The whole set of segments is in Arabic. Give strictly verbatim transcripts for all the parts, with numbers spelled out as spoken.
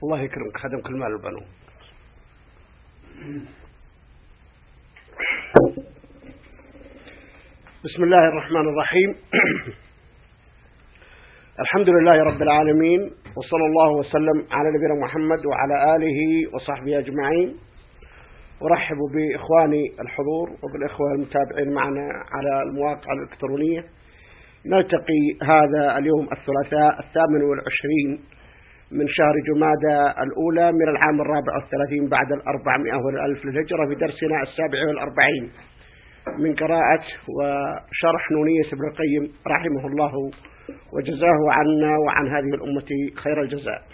الله يكرمك خدمك المال البنو. بسم الله الرحمن الرحيم. الحمد لله رب العالمين، وصلى الله وسلم على نبينا محمد وعلى آله وصحبه أجمعين. ورحب بإخواني الحضور وبالإخوة المتابعين معنا على المواقع الإلكترونية. نلتقي هذا اليوم الثلاثاء الثامن والعشرين من شهر جمادى الأولى من العام الرابع والثلاثين بعد الأربعمائة والألف للهجرة في درسنا السابع والأربعين من قراءة وشرح نونية ابن القيم رحمه الله وجزاه عنا وعن هذه الأمة خير الجزاء.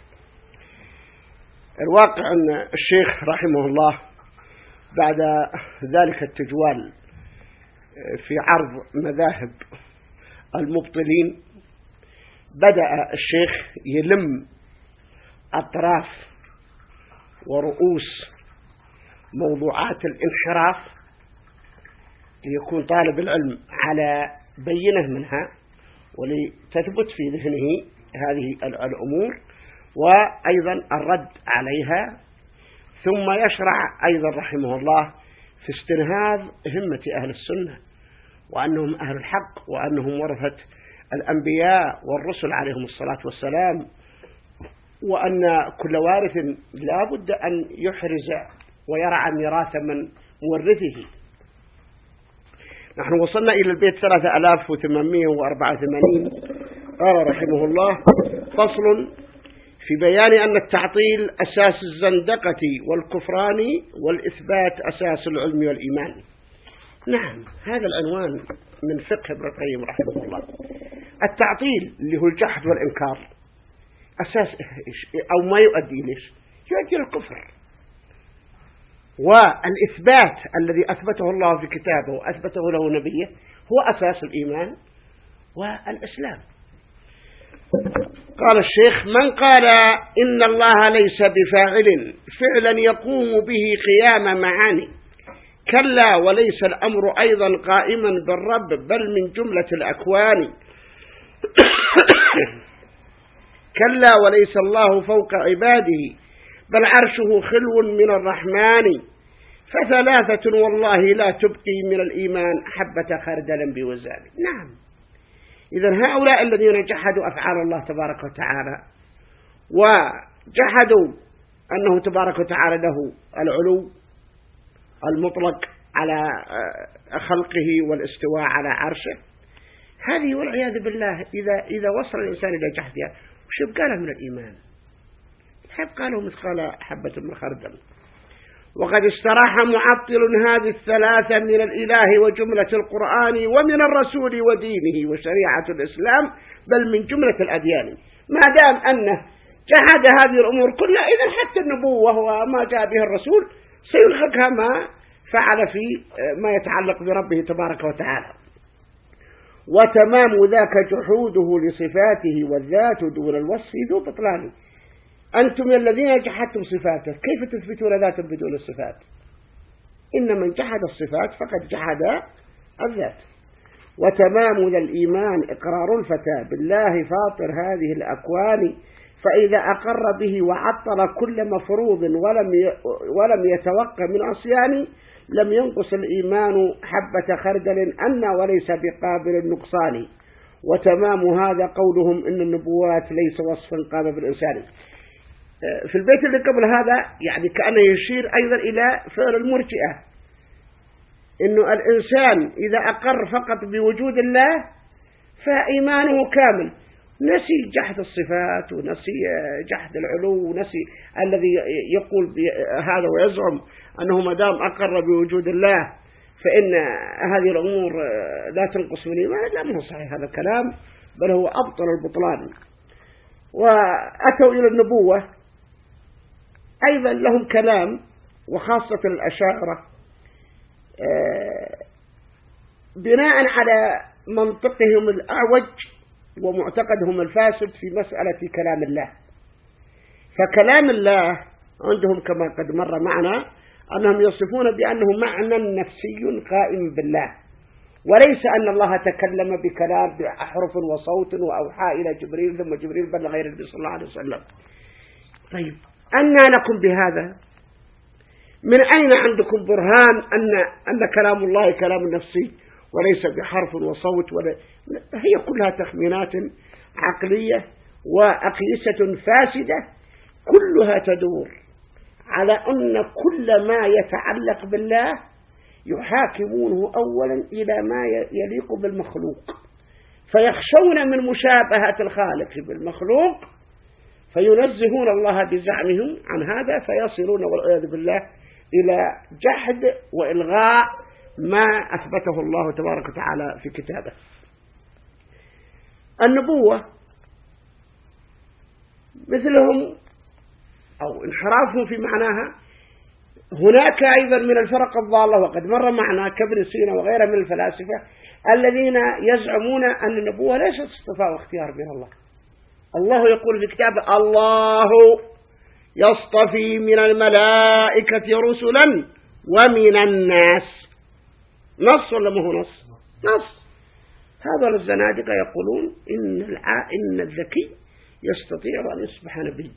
الواقع أن الشيخ رحمه الله بعد ذلك التجوال في عرض مذاهب المبطلين بدأ الشيخ يلم أطراف ورؤوس موضوعات الانحراف ليكون طالب العلم على بينة منها ولتثبت في ذهنه هذه الأمور، وأيضا الرد عليها، ثم يشرع أيضا رحمه الله في استنهاض همة أهل السنة وأنهم أهل الحق وأنهم ورثة الأنبياء والرسل عليهم الصلاة والسلام، وأن كل وارث لا بد أن يحرز ويرعى ميراث من مورثه. نحن وصلنا إلى البيت ثلاثة آلاف وثمانمائة وأربعة وثمانين. قال رحمه الله: فصل في بيان أن التعطيل أساس الزندقة والكفران والإثبات أساس العلم والإيمان. نعم، هذا العنوان من فقه ابن القيم رحمه الله. التعطيل اللي هو الجحد والإنكار أساس أو ما يؤدي ليش يؤدي الكفر، والإثبات الذي أثبته الله في كتابه وأثبته له نبيه هو أساس الإيمان والإسلام. قال الشيخ: من قال إن الله ليس بفاعل فعلا يقوم به قيام معاني، كلا وليس الأمر أيضا قائما بالرب بل من جملة الأكوان، كلا وليس الله فوق عباده بل عرشه خلو من الرحمن، فثلاثة والله لا تبقي من الإيمان حبة خردل بوزان. نعم، إذن هؤلاء الذين جحدوا أفعال الله تبارك وتعالى وجحدوا أنه تبارك وتعالى له العلو المطلق على خلقه والاستواء على عرشه، هذه والعياذ بالله إذا إذا وصل الإنسان إلى جحدها وش يبقى له من الإيمان؟ يبقى له مثقال حبة من خردل. وقد استراح معطل هذه الثلاثة من الإله وجملة القرآن ومن الرسول ودينه وشريعة الإسلام بل من جملة الأديان، ما دام أنه جحد هذه الأمور كلها إذن حتى النبوة وما جاء به الرسول سيلحقها ما فعل في ما يتعلق بربه تبارك وتعالى. وتمام ذاك جحوده لصفاته والذات دون الوصف ذو بطلان. أنتم الذين جحدتم صفاته كيف تثبتون ذاتا بدون الصفات؟ إن من جحد الصفات فقد جحد الذات. وتمام ذا الإيمان إقرار الفتى بالله فاطر هذه الأكوان، فإذا أقر به وعطل كل مفروض ولم ولم يتوقع من عصيان لم ينقص الإيمان حبة خردل أن وليس بقابل النقصان. وتمام هذا قولهم إن النبوات ليس وصفا قام بالإنسان. في البيت اللي قبل هذا يعني كأنه يشير أيضا إلى فعل المرجئة، إنه الإنسان إذا أقر فقط بوجود الله فإيمانه كامل، نسي جحد الصفات ونسي جحد العلو ونسي الذي يقول هذا ويزعم أنه ما دام أقر بوجود الله فإن هذه الأمور لا تنقص من إيمان. لا، مو صحيح هذا الكلام، بل هو أبطل البطلان. وأتوا إلى النبوة أيضا لهم كلام، وخاصة الأشاعرة بناء على منطقهم الأعوج ومعتقدهم الفاسد في مسألة كلام الله. فكلام الله عندهم كما قد مر معنا أنهم يصفون بأنه معنى نفسي قائم بالله، وليس أن الله تكلم بكلام بأحرف وصوت وأوحى إلى جبريل ثم جبريل بلغ غير النبي صلى الله عليه وسلم. طيب أنى لكم بهذا؟ من أين عندكم برهان أن أن كلام الله كلام نفسي وليس بحرف وصوت؟ ولا هي كلها تخمينات عقلية وأقيسة فاسدة، كلها تدور على أن كل ما يتعلق بالله يحاكمونه أولا إلى ما يليق بالمخلوق، فيخشون من مشابهة الخالق بالمخلوق فينزهون الله بزعمهم عن هذا، فيصلون والعياذ بالله إلى جحد وإلغاء ما أثبته الله تبارك وتعالى في كتابه. النبوة مثلهم أو انحرافهم في معناها. هناك أيضا من الفرق الضالة، وقد مر معنا كابن سينا وغيره من الفلاسفة الذين يزعمون أن النبوة ليست اصطفاء واختيار من الله. الله يقول في كتابه: الله يصطفي من الملائكة رسلا ومن الناس. نص ولا ما هو نص؟ نص. هذا الزنادقة يقولون إن إن الذكي يستطيع أن يصبح نبي،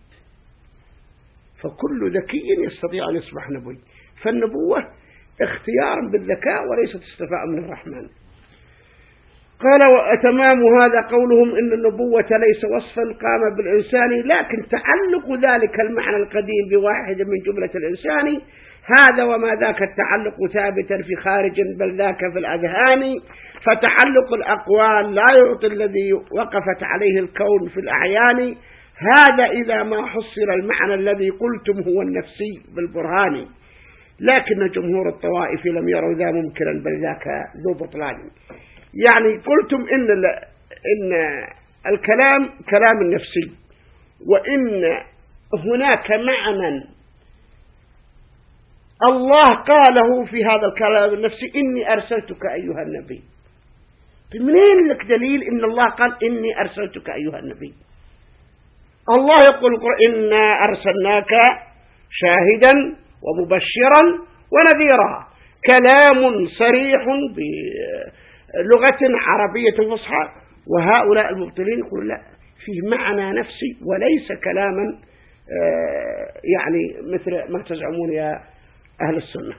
فكل ذكي يستطيع أن يصبح نبي، فالنبوة اختيار بالذكاء وليست استفاء من الرحمن. قال: وأتمام هذا قولهم إن النبوة ليس وصفا قام بالإنسان، لكن تعلق ذلك المعنى القديم بواحد من جملة الإنسان، هذا وما ذاك التعلق ثابتا في خارج بل ذاك في الأذهان، فتعلق الأقوال لا يعطي الذي وقفت عليه الكون في الأعيان، هذا إذا ما حصل المعنى الذي قلتم هو النفسي بالبرهان، لكن جمهور الطوائف لم يروا ذا ممكنا بل ذاك ذو بطلان. يعني قلتم إن, إن الكلام كلام النفسي، وإن هناك معنى الله قاله في هذا الكلام النفسي: إني أرسلتك أيها النبي. منين لك دليل إن الله قال إني أرسلتك أيها النبي؟ الله يقول: إنا أرسلناك شاهدا ومبشرا ونذيرا، كلام صريح بلغة عربية فصحى. وهؤلاء المبطلين يقولون لا، فيه معنى نفسي وليس كلاما يعني مثل ما تزعمون يا أهل السنة.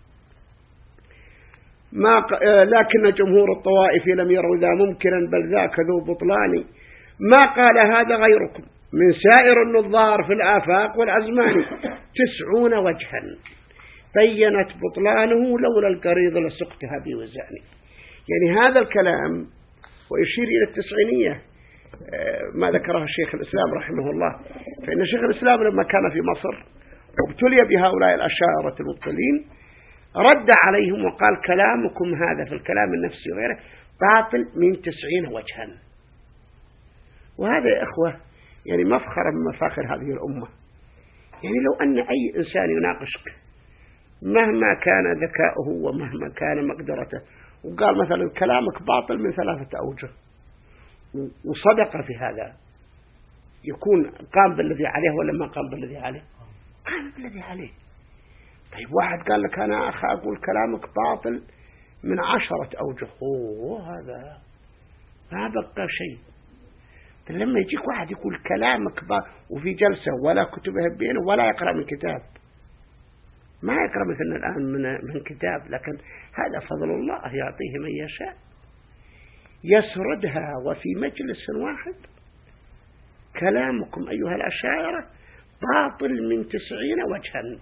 ما لكن جمهور الطوائف لم يروا ذا ممكنا بل ذاك ذو بطلان، ما قال هذا غيركم من سائر النظار في الآفاق والأزمان، تسعون وجها بينت بطلانه لولا القريض لسقتها بوزعني. يعني هذا الكلام ويشير إلى التسعينية ما ذكره الشيخ الإسلام رحمه الله، فإن الشيخ الإسلام لما كان في مصر وابتلي بهؤلاء الأشاعرة المبطلين رد عليهم وقال: كلامكم هذا في الكلام النفسي وغيره باطل من تسعين وجها. وهذا يا إخوة يعني مفخرا من مفاخر هذه الأمة. يعني لو أن أي إنسان يناقشك مهما كان ذكاؤه ومهما كان مقدرته وقال مثلا كلامك باطل من ثلاثة أوجه وصدق في هذا، يكون قام بالذي عليه ولا ما قام بالذي عليه؟ قام بالذي عليه. طيب واحد قال لك أنا أخ أقول كلامك باطل من عشرة أوجه، أوه هذا ما بقى شيء. لما يجيك واحد يقول كلامك باطل وفي جلسة ولا كتبه بينه ولا يقرأ من كتاب، ما يقرأ مثلنا الآن من, من كتاب، لكن هذا فضل الله يعطيه من يشاء، يسردها وفي مجلس واحد. كلامكم أيها الأشاعرة باطل من تسعين وجها.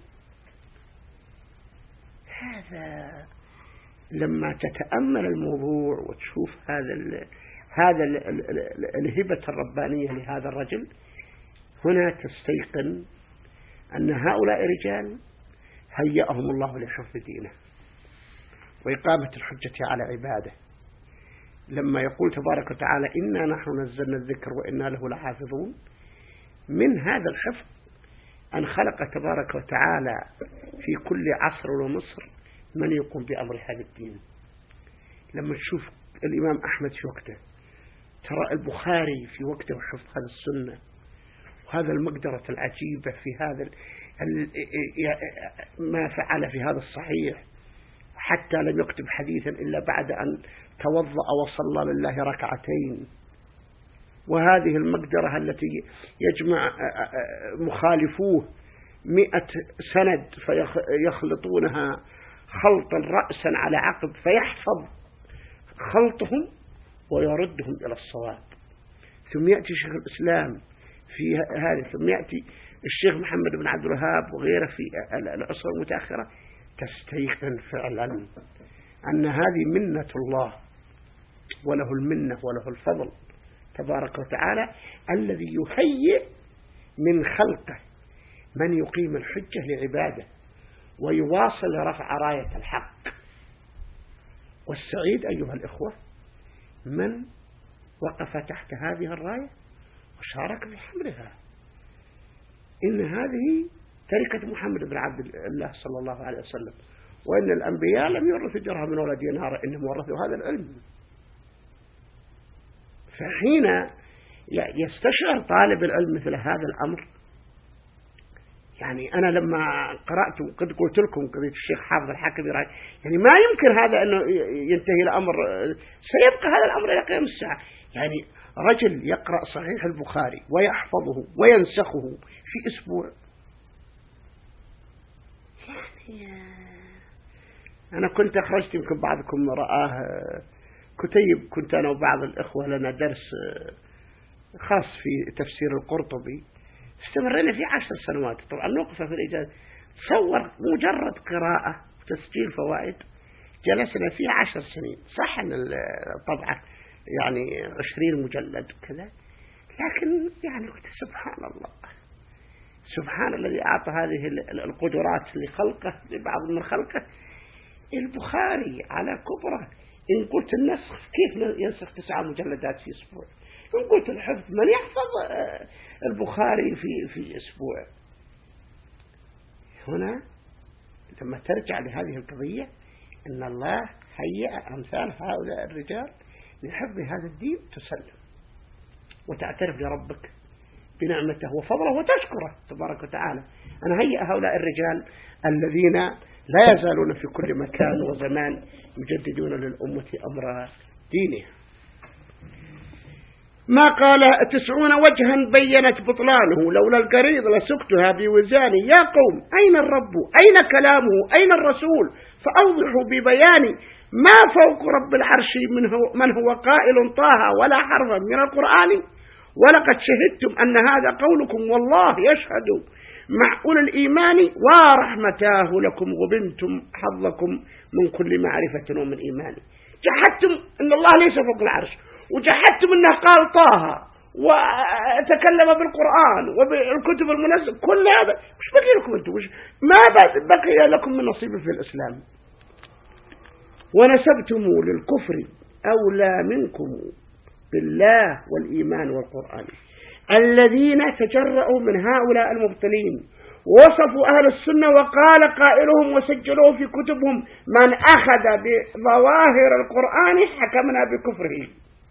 هذا لما تتأمل الموضوع وتشوف هذا ال هذا ال ال الهبة الربانية لهذا الرجل، هنا تستيقن أن هؤلاء رجال هيأهم الله لحفظ دينه وإقامة الحجة على عباده. لما يقول تبارك وتعالى: إنا نحن نزلنا الذكر وإنا له لحافظون، من هذا الحفظ أن خلق تبارك وتعالى في كل عصر ومصر من يقوم بأمر هذا الدين. لما تشوف الإمام أحمد في وقته، ترى البخاري في وقته وحفظ هذا السنة، وهذا المقدرة العجيبة في هذا ما فعل في هذا الصحيح، حتى لم يكتب حديثا إلا بعد أن توضأ وصلى لله ركعتين. وهذه المقدرة التي يجمع مخالفوه مئة سند فيخلطونها خلطا رأسا على عقب فيحفظ خلطهم ويردهم إلى الصواب. ثم يأتي شيخ الإسلام في هذا، ثم يأتي الشيخ محمد بن عبد الوهاب وغيره في العصر المتأخرة، تستيقن فعلا أن هذه منة الله، وله المنة وله الفضل تبارك وتعالى، الذي يهيئ من خلقه من يقيم الحجة لعباده ويواصل رفع راية الحق. والسعيد أيها الإخوة من وقف تحت هذه الراية وشارك في حملها. إن هذه تركة محمد بن عبد الله صلى الله عليه وسلم، وإن الأنبياء لم يورثوا درهم ولا دينار، إنهم ورثوا هذا العلم. فحين يستشعر طالب العلم مثل هذا الأمر، يعني أنا لما قرأت قد قلت لكم قضية الشيخ حافظ الحكمي، يعني ما يمكن هذا أنه ينتهي الأمر، سيبقى هذا الأمر إلى قيام الساعة. يعني رجل يقرأ صحيح البخاري ويحفظه وينسخه في أسبوع، يعني أنا كنت أخرجت، يمكن بعضكم رآه كتيب، كنت أنا وبعض الإخوة لنا درس خاص في تفسير القرطبي، استمرنا فيه عشر سنوات. طبعا نوقفه في الإجازة، تصور مجرد قراءة وتسجيل فوائد جلسنا فيه عشر سنين. صح أن الطبعة يعني عشرين مجلد كذا، لكن يعني قلت سبحان الله، سبحان الذي أعطى هذه القدرات لخلقه لبعض من خلقه. البخاري على كبره، إن قلت النسخ كيف ينسخ تسعة مجلدات في أسبوع؟ إن قلت الحفظ من يحفظ البخاري في في أسبوع؟ هنا لما ترجع لهذه القضية أن الله هيئ أمثال هؤلاء الرجال لحفظ هذا الدين، تسلم وتعترف لربك بنعمته وفضله وتشكره تبارك وتعالى. أنا هيئ هؤلاء الرجال الذين لا يزالون في كل مكان وزمان يجددون للأمة أمر دينها. ما قال تسعون وجها بينت بطلانه، لولا القريض لسكتها بوزاني. يا قوم أين الرب؟ أين كلامه؟ أين الرسول؟ فأوضحوا ببياني. ما فوق رب العرش من هو, من هو قائل طه ولا حرفا من القرآن. ولقد شهدتم أن هذا قولكم والله يشهد مع أولي الإيمان، ورحمتاه لكم غبنتم حظكم من كل معرفة ومن إيمان. جحدتم أن الله ليس فوق العرش، وجحدتم أنه قال طه وتكلم بالقرآن وبالكتب المنزل، كل هذا وش بقي لكم أنتم؟ ما بقي لكم من نصيب في الإسلام. ونسبتم للكفر أولى منكم بالله والإيمان والقرآن. الذين تجرؤوا من هؤلاء المبطلين وصفوا أهل السنة، وقال قائلهم وسجلوا في كتبهم من أخذ بظواهر القرآن حكمنا بكفره.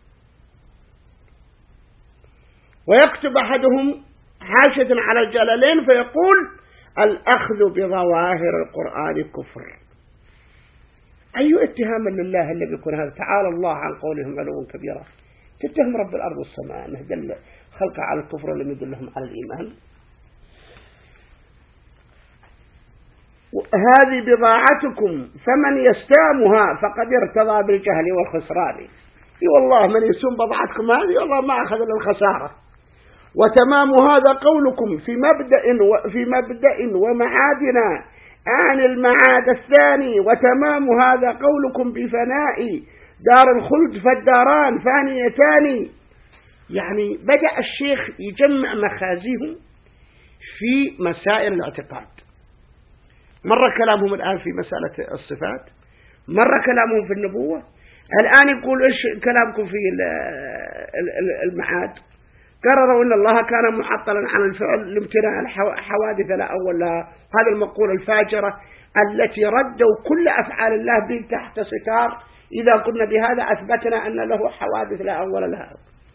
ويكتب أحدهم حاشة على الجلالين فيقول الأخذ بظواهر القرآن كفر. أي اتهام لله الذي يكون هذا؟ تعالى الله عن قولهم علوا كبيرا. تتهم رب الأرض والسماء أنه دل خلق على الكفر ولم يدلهم على الإيمان. هذه بضاعتكم فمن يستامها فقد ارتضى بالجهل والخسران. اي والله من يسوم بضاعتكم هذه والله ما أخذ للخسارة. وتمام هذا قولكم في مبدأ في مبدأ ومعادنا عن المعاد الثاني. وتمام هذا قولكم بفناء دار الخلد فالداران فانيتان. يعني بدأ الشيخ يجمع مخازيهم في مسائل الاعتقاد. مرة كلامهم الآن في مسألة الصفات، مرة كلامهم في النبوة، الآن يقول إيش كلامكم في المعاد. قرروا أن الله كان معطلا عن الفعل لامتناع الحوادث لا أول لها. هذا المقولة الفاجرة التي ردوا كل أفعال الله به تحت ستار. إذا قلنا بهذا أثبتنا أن له حوادث لا أول لها.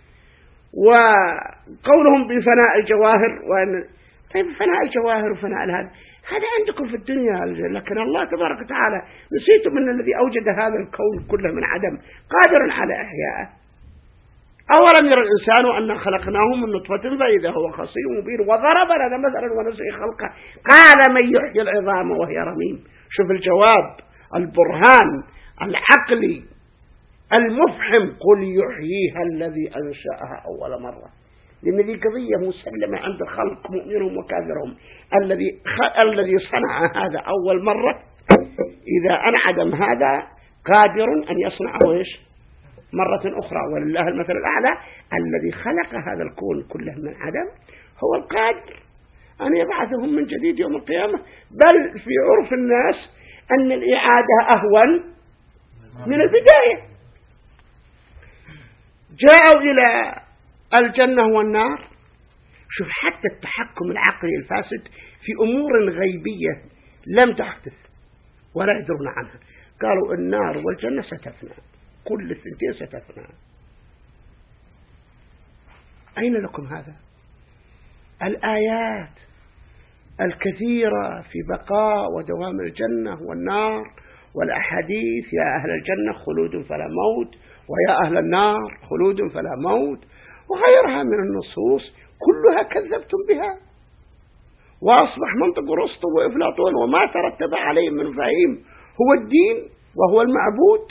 وقولهم بفناء الجواهر، وأن طيب فناء الجواهر وفناء هذا هذا عندكم في الدنيا، لكن الله تبارك وتعالى نسيتم أن الذي أوجد هذا الكون كله من عدم قادر على إحيائه. أولم يرى الإنسان أن خلقناه من نطفة فإذا هو خصيم مبين وضرب لنا مثلا ونسي خلقه قال من يحيي العظام وهي رميم. شوف الجواب البرهان العقلي المفحم قل يحييها الذي أنشأها أول مرة. لأن ذي قضية مسلمة عند الخلق مؤمنهم وكافرهم. الذي الذي صنع هذا أول مرة إذا أنعدم هذا قادر أن يصنعه إيش مرة أخرى. ولله المثل الأعلى. الذي خلق هذا الكون كله من عدم هو القادر أن يبعثهم من جديد يوم القيامة. بل في عرف الناس أن الإعادة أهون من البداية. جاءوا إلى الجنة والنار. شوف حتى التحكم العقلي الفاسد في أمور غيبية لم تحدث ولا يدرون عنها. قالوا النار والجنة ستفنى كل الثنتين ستفنى. أين لكم هذا؟ الآيات الكثيرة في بقاء ودوام الجنة والنار والأحاديث يا أهل الجنة خلود فلا موت ويا أهل النار خلود فلا موت وغيرها من النصوص كلها كذبتم بها. وأصبح منطق أرسطو وأفلاطون وما ترتب عليه من فهيم هو الدين وهو المعبود.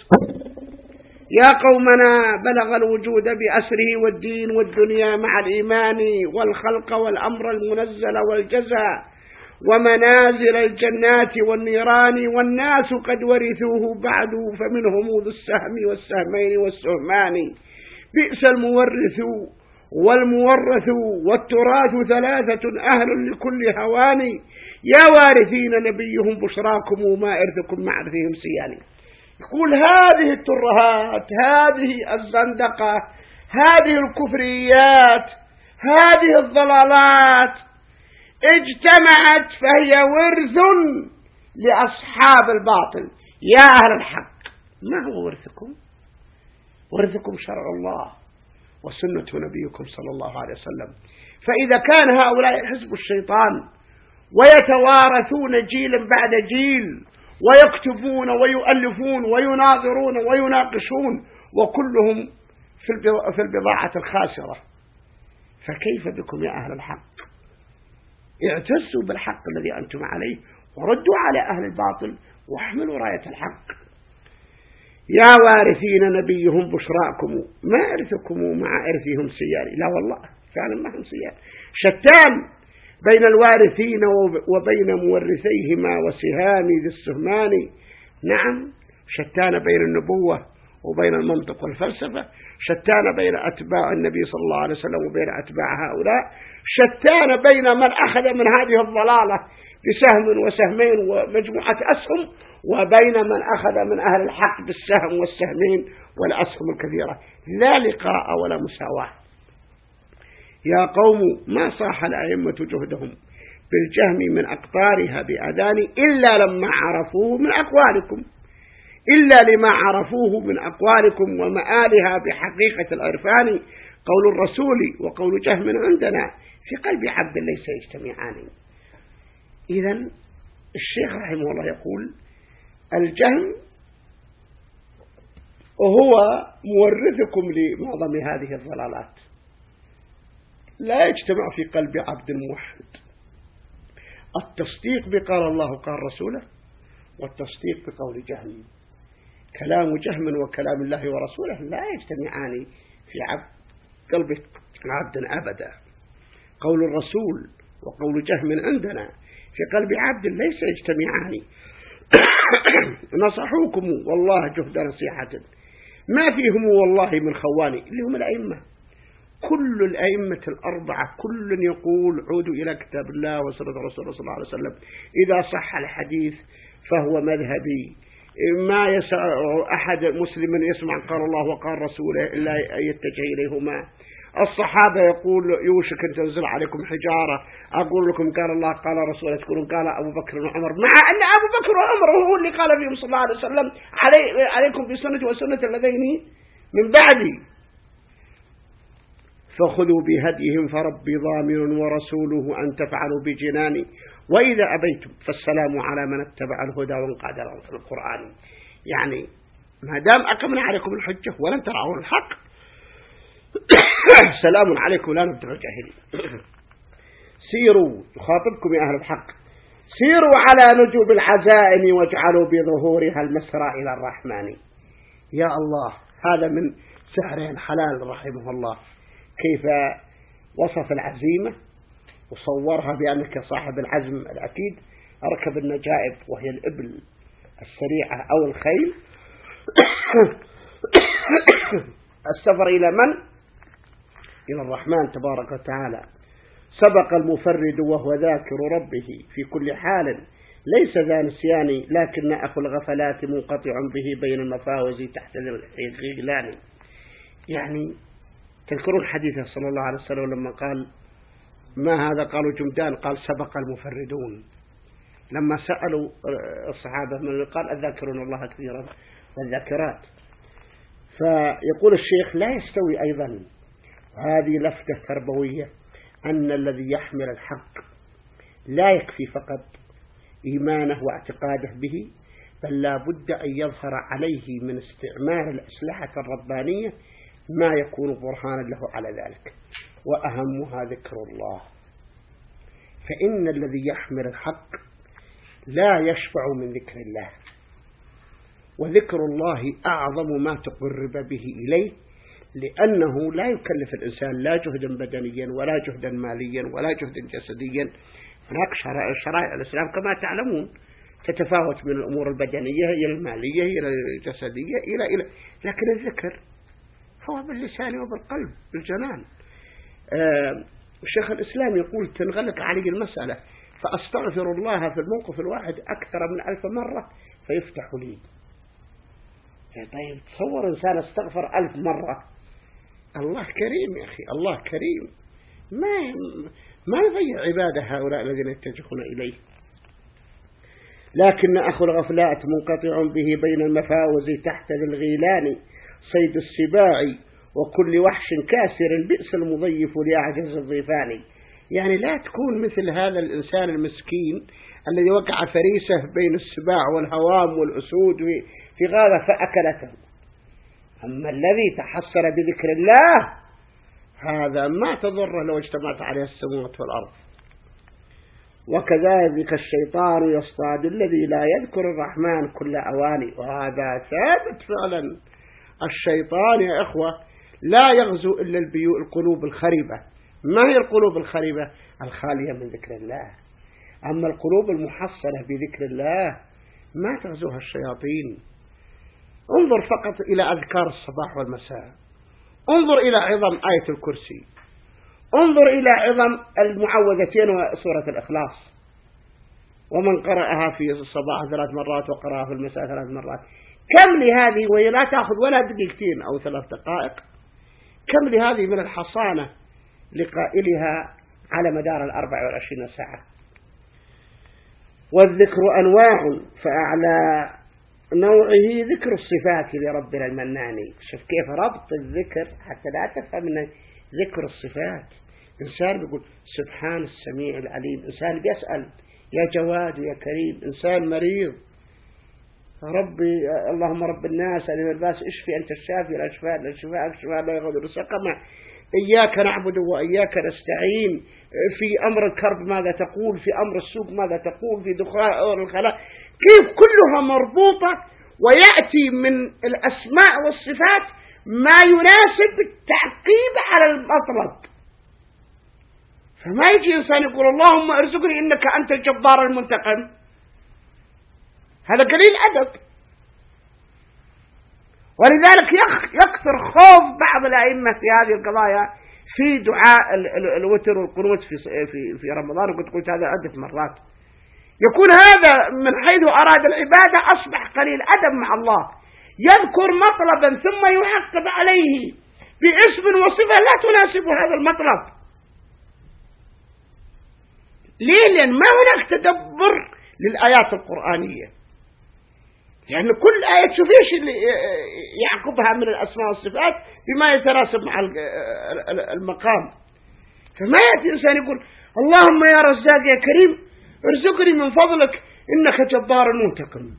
يا قومنا بلغ الوجود بأسره والدين والدنيا مع الإيمان والخلق والأمر المنزل والجزاء ومنازل الجنات والنيران والناس قد ورثوه بعد فمنهم ذو السهم والسهمين والسهمان بئس المورث والمورث والتراث ثلاثة أهل لكل هوان يا وارثين نبيهم بشراكم ما إرثكم مع إرثهم سياني. يقول هذه الترهات هذه الزندقة هذه الكفريات هذه الضلالات اجتمعت فهي ورث لأصحاب الباطل. يا أهل الحق ما هو ورثكم؟ ورثكم شرع الله وسنة نبيكم صلى الله عليه وسلم. فإذا كان هؤلاء حزب الشيطان ويتوارثون جيلا بعد جيل ويكتبون ويؤلفون ويناظرون ويناقشون وكلهم في البضاعة الخاسرة، فكيف بكم يا أهل الحق؟ اعتزوا بالحق الذي أنتم عليه وردوا على أهل الباطل واحملوا راية الحق. يا وارثين نبيهم بشراكم ما إرثكم مع إرثهم سياري. لا والله فعلا ما هم سياري. شتان بين الوارثين وبين مورثيهما وسهام ذي السهمان. نعم شتان بين النبوة وبين المنطق والفلسفة. شتان بين أتباع النبي صلى الله عليه وسلم وبين أتباع هؤلاء. شتان بين من أخذ من هذه الضلالة بسهم وسهمين ومجموعة أسهم وبين من أخذ من أهل الحق بالسهم والسهمين والأسهم الكثيرة. لا لقاء ولا مساواة. يا قوم ما صاح الأئمة جهدهم بالجهم من أقطارها بأذان إلا لما عرفوه من أقوالكم إلا لما عرفوه من أقوالكم ومآلها بحقيقة العرفان. قول الرسول وقول جهم عندنا في قلب عبد ليس يجتمعان. إذن الشيخ رحمه الله يقول الجهم وهو مورثكم لمعظم هذه الضلالات لا يجتمع في قلب عبد موحد التصديق بقال الله قال رسوله والتصديق بقول جهم. كلام جهم وكلام الله ورسوله لا يجتمعان في عبد قلب عبد أبدا. قول الرسول وقول جهم عندنا في قلب عبد ليس يجتمعان. نصحوكم والله جهد نصيحة ما فيهم والله من خواني اللي هم الأئمة. كل الأئمة الأربعة كل يقول عودوا إلى كتاب الله وسنة رسول صلى الله عليه وسلم. إذا صح الحديث فهو مذهبي. ما يسع أحد مسلم يسمع قال الله وقال رسوله إلا يتجه إليهما. الصحابة يقول يوشك أن تنزل عليكم حجارة أقول لكم قال الله قال رسوله تقولون قال أبو بكر وعمر مع أن أبو بكر وعمر هو اللي قال فيهم صلى الله عليه وسلم علي عليكم بسنة وسنة الذين من بعدي فخذوا بهديهم فربي ضامن ورسوله أن تفعلوا بجناني وإذا أبيتم فالسلام على من اتبع الهدى وانقاد القرآن. يعني ما دام أقمنا عليكم الحجة ولن ترعون الحق سلام عليكم لا نبدأ الجاهلين. سيروا، يخاطبكم يا أهل الحق، سيروا على نجوب العزائم واجعلوا بظهورها المسرى إلى الرحمن. يا الله، هذا من سحرين حلال رحمه الله، كيف وصف العزيمة وصورها بأنك صاحب العزم الأكيد أركب النجائب وهي الإبل السريعة أو الخيل السفر إلى من؟ إلى الرحمن تبارك وتعالى. سبق المفرد وهو ذاكر ربه في كل حال، ليس ذا نسيان، لكن أخو الغفلات منقطع به بين المفاوز تحت الغيلان. يعني تذكرون حديثه صلى الله عليه وسلم لما قال ما هذا؟ قالوا جمدان، قال سبق المفردون. لما سألوا الصحابة من قال الذاكرون الله كثيرا والذاكرات. فيقول الشيخ لا يستوي أيضا، هذه لفتة تربوية، أن الذي يحمل الحق لا يكفي فقط إيمانه واعتقاده به، بل لا بد أن يظهر عليه من استعمال الأسلحة الربانية ما يكون برهانا له على ذلك، وأهمها ذكر الله. فإن الذي يحمل الحق لا يشبع من ذكر الله، وذكر الله أعظم ما تقرب به إليه، لأنه لا يكلف الإنسان لا جهدا بدنيا ولا جهدا ماليا ولا جهدا جسديا. هناك شرائع الإسلام كما تعلمون تتفاوت من الأمور البدنية إلى المالية إلى الجسدية إلى إلى لكن الذكر هو باللسان وبالقلب بالجنان. آه الشيخ الإسلام يقول تنغلق علي المسألة فأستغفر الله في الموقف الواحد أكثر من ألف مرة فيفتح لي. طيب تصور إنسان استغفر ألف مرة، الله كريم يا أخي، الله كريم، ما ما يضيع عبادة هؤلاء الذين يتجهون إليه. لكن أخو الغفلات منقطع به بين المفاوز تحت ذي الغيلان، صيد السباع وكل وحش كاسر بئس المضيف لأعجز الضيفان. يعني لا تكون مثل هذا الإنسان المسكين الذي وقع فريسة بين السباع والهوام والأسود في غابة فأكلته. أما الذي تحصل بذكر الله هذا ما تضر لو اجتمعت عليه السماوات والأرض. وكذلك الشيطان يصطاد الذي لا يذكر الرحمن كل أواني، وهذا ثابت فعلا. الشيطان يا إخوة لا يغزو إلا القلوب الخريبة. ما هي القلوب الخريبة؟ الخالية من ذكر الله. أما القلوب المحصنة بذكر الله ما تغزوها الشياطين. انظر فقط إلى أذكار الصباح والمساء، انظر إلى عظم آية الكرسي، انظر إلى عظم المعوذتين وسورة الإخلاص. ومن قرأها في الصباح ثلاث مرات وقرأها في المساء ثلاث مرات، كم لهذه وهي لا تأخذ ولا دقيقتين أو ثلاث دقائق، كم لهذه من الحصانة لقائلها على مدار الأربع والعشرين ساعة. والذكر أنواع، فأعلى نوعه ذكر الصفات لربنا المنان. شوف كيف ربط الذكر حتى لا تفهم من ذكر الصفات. إنسان بيقول سبحان السميع العليم، إنسان بيسأل يا جواد يا كريم، إنسان مريض ربي اللهم رب الناس ألم الباس اشفي أنت الشافي لا شفاء لا شفاء الشفاء لا يغادر سقما، إياك نعبد وإياك نستعين. في أمر الكرب ماذا تقول، في أمر السوق ماذا تقول، في دخان الخلاء، كيف كلها مربوطة. ويأتي من الأسماء والصفات ما يناسب التعقيب على المطلب. فما يجي إنسان يقول اللهم ارزقني إنك أنت الجبار المنتقم، هذا قليل أدب. ولذلك يكثر خوف بعض الأئمة في هذه القضايا في دعاء الوتر والقنوت في في في رمضان، وقد قلت هذا عدة مرات. يكون هذا من حيث أراد العبادة أصبح قليل أدب مع الله، يذكر مطلبا ثم يعقب عليه باسم وصفة لا تناسب هذا المطلب. ليه؟ لأن ما هناك تدبر للآيات القرآنية. يعني كل آية تشوفيش اللي يعقبها من الأسماء والصفات بما يتناسب مع المقام. فما يأتي إنسان يقول اللهم يا رزاق يا كريم ارزقني من فضلك إنك جبار منتقم،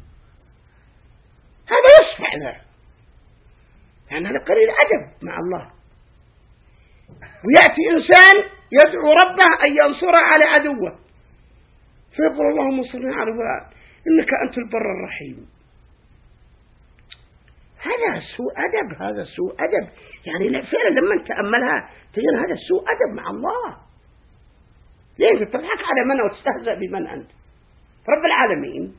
هذا يصبح له، يعني هذا قليل أدب مع الله. ويأتي إنسان يدعو ربه أن ينصر على عدوه، فيقول اللهم انصرني على فلان إنك أنت البر الرحيم. هذا سوء أدب، هذا سوء أدب. يعني فعلا لما تأملها تجد هذا سوء أدب مع الله. ليه تضحك على من وتستهزأ بمن أنت؟ رب العالمين.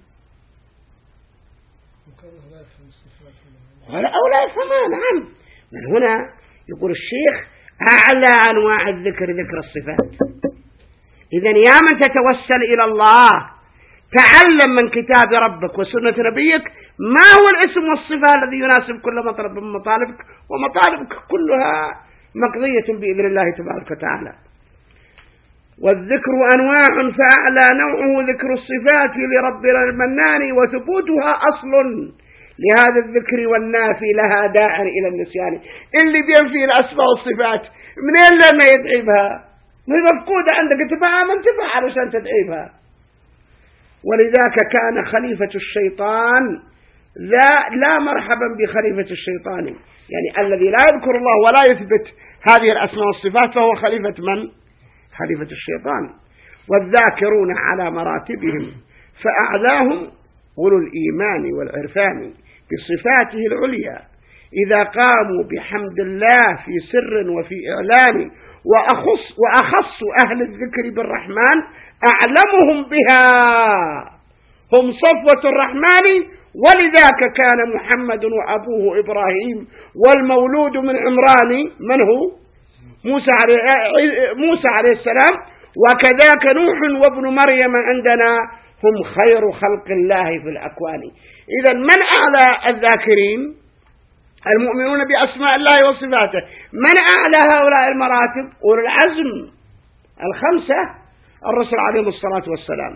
ولا أولا يفهمها. نعم. من هنا يقول الشيخ أعلى أنواع الذكر ذكر الصفات. إذن يا من تتوسل إلى الله تعلم من كتاب ربك وسنة نبيك ما هو الاسم والصفة الذي يناسب كل مطلب من مطالبك، ومطالبك كلها مقضية بإذن الله تبارك وتعالى. والذكر أنواع فأعلى نوعه ذكر الصفات لربنا المنان، وثبوتها أصل لهذا الذكر والنافي لها داع إلى النسيان. اللي بينفي الأسماء والصفات منين لما يدعي بها؟ مفقودة عندك، تبقى من تبقى علشان تدعي بها. ولذاك كان خليفة الشيطان لا, لا مرحبا بخليفة الشيطان، يعني الذي لا يذكر الله ولا يثبت هذه الأسماء والصفات فهو خليفة من؟ خليفة الشيطان. والذاكرون على مراتبهم فأعلاهم أولو الإيمان والعرفان بصفاته العليا إذا قاموا بحمد الله في سر وفي إعلان، وأخص, وأخص أهل الذكر بالرحمن أعلمهم بها هم صفوة الرحمن. ولذاك كان محمد وأبوه إبراهيم والمولود من عمران من هو؟ موسى عليه, موسى عليه السلام. وكذاك نوح وابن مريم عندنا هم خير خلق الله في الأكوان. إذا من أعلى الذاكرين؟ المؤمنون بأسماء الله وصفاته. من أعلى هؤلاء المراتب؟ أولو العزم الخمسة الرسل عليهم الصلاة والسلام،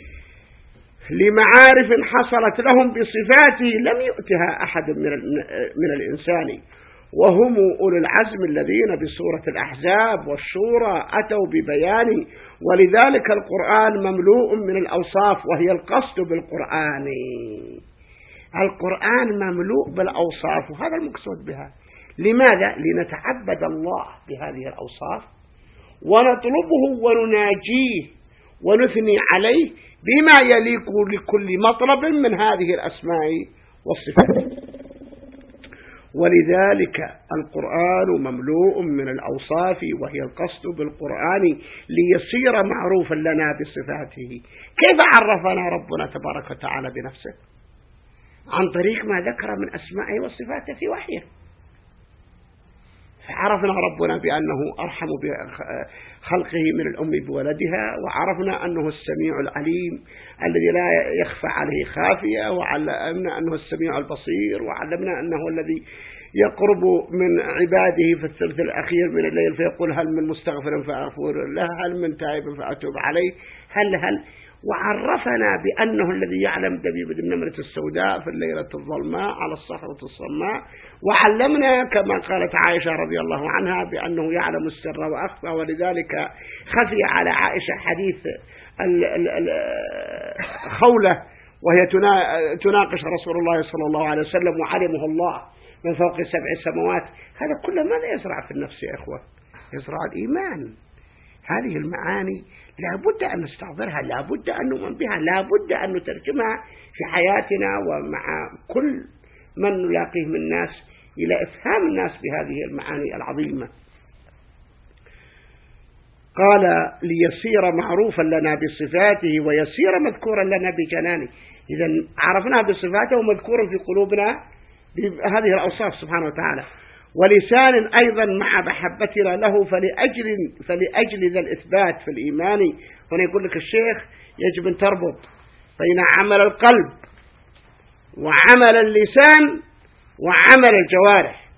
لمعارف حصلت لهم بصفاته لم يؤتها أحد من الإنسان، وهم أولو العزم الذين بسورة الأحزاب والشورى أتوا ببيان. ولذلك القرآن مملوء من الأوصاف، وهي القصد بالقرآن. القرآن مملوء بالأوصاف، وهذا المقصود بها. لماذا؟ لنتعبد الله بهذه الأوصاف ونطلبه ونناجيه ونثني عليه بما يليق لكل مطلب من هذه الأسماء والصفات. ولذلك القرآن مملوء من الأوصاف، وهي القصد بالقرآن ليصير معروفا لنا بصفاته. كيف عرفنا ربنا تبارك وتعالى بنفسه؟ عن طريق ما ذكر من أسمائه وصفاته في وحيه. فعرفنا ربنا بأنه أرحم بخلقه من الأم بولدها، وعرفنا أنه السميع العليم الذي لا يخفى عليه خافية، وعلمنا أنه السميع البصير، وعلمنا أنه الذي يقرب من عباده في الثلث الأخير من الليل فيقول هل من مستغفر فأغفر له، هل من تائب فأتوب عليه، هل هل وعرفنا بأنه الذي يعلم دبيب النملة السوداء في الليلة الظلماء على الصخرة الصماء. وعلمنا كما قالت عائشة رضي الله عنها بأنه يعلم السر وأخفى. ولذلك خفي على عائشة حديث خولة وهي تناقش رسول الله صلى الله عليه وسلم وعلمه الله من فوق سبع سماوات. هذا كله ماذا يزرع في النفس يا إخوة؟ يزرع الإيمان. هذه المعاني لابد أن نستحضرها، لابد أن نؤمن بها، لابد أن نترجمها في حياتنا ومع كل من نلاقيه من الناس إلى إفهام الناس بهذه المعاني العظيمة. قال ليصير معروفا لنا بصفاته ويصير مذكورا لنا بجنانه. إذا عرفناه بصفاته ومذكور في قلوبنا بهذه الأوصاف سبحانه وتعالى. ولسان أيضا مع محبتنا له فلأجل, فلأجل ذا الإثبات في الإيمان. هنا يقول لك الشيخ يجب أن تربط بين عمل القلب وعمل اللسان وعمل الجوارح.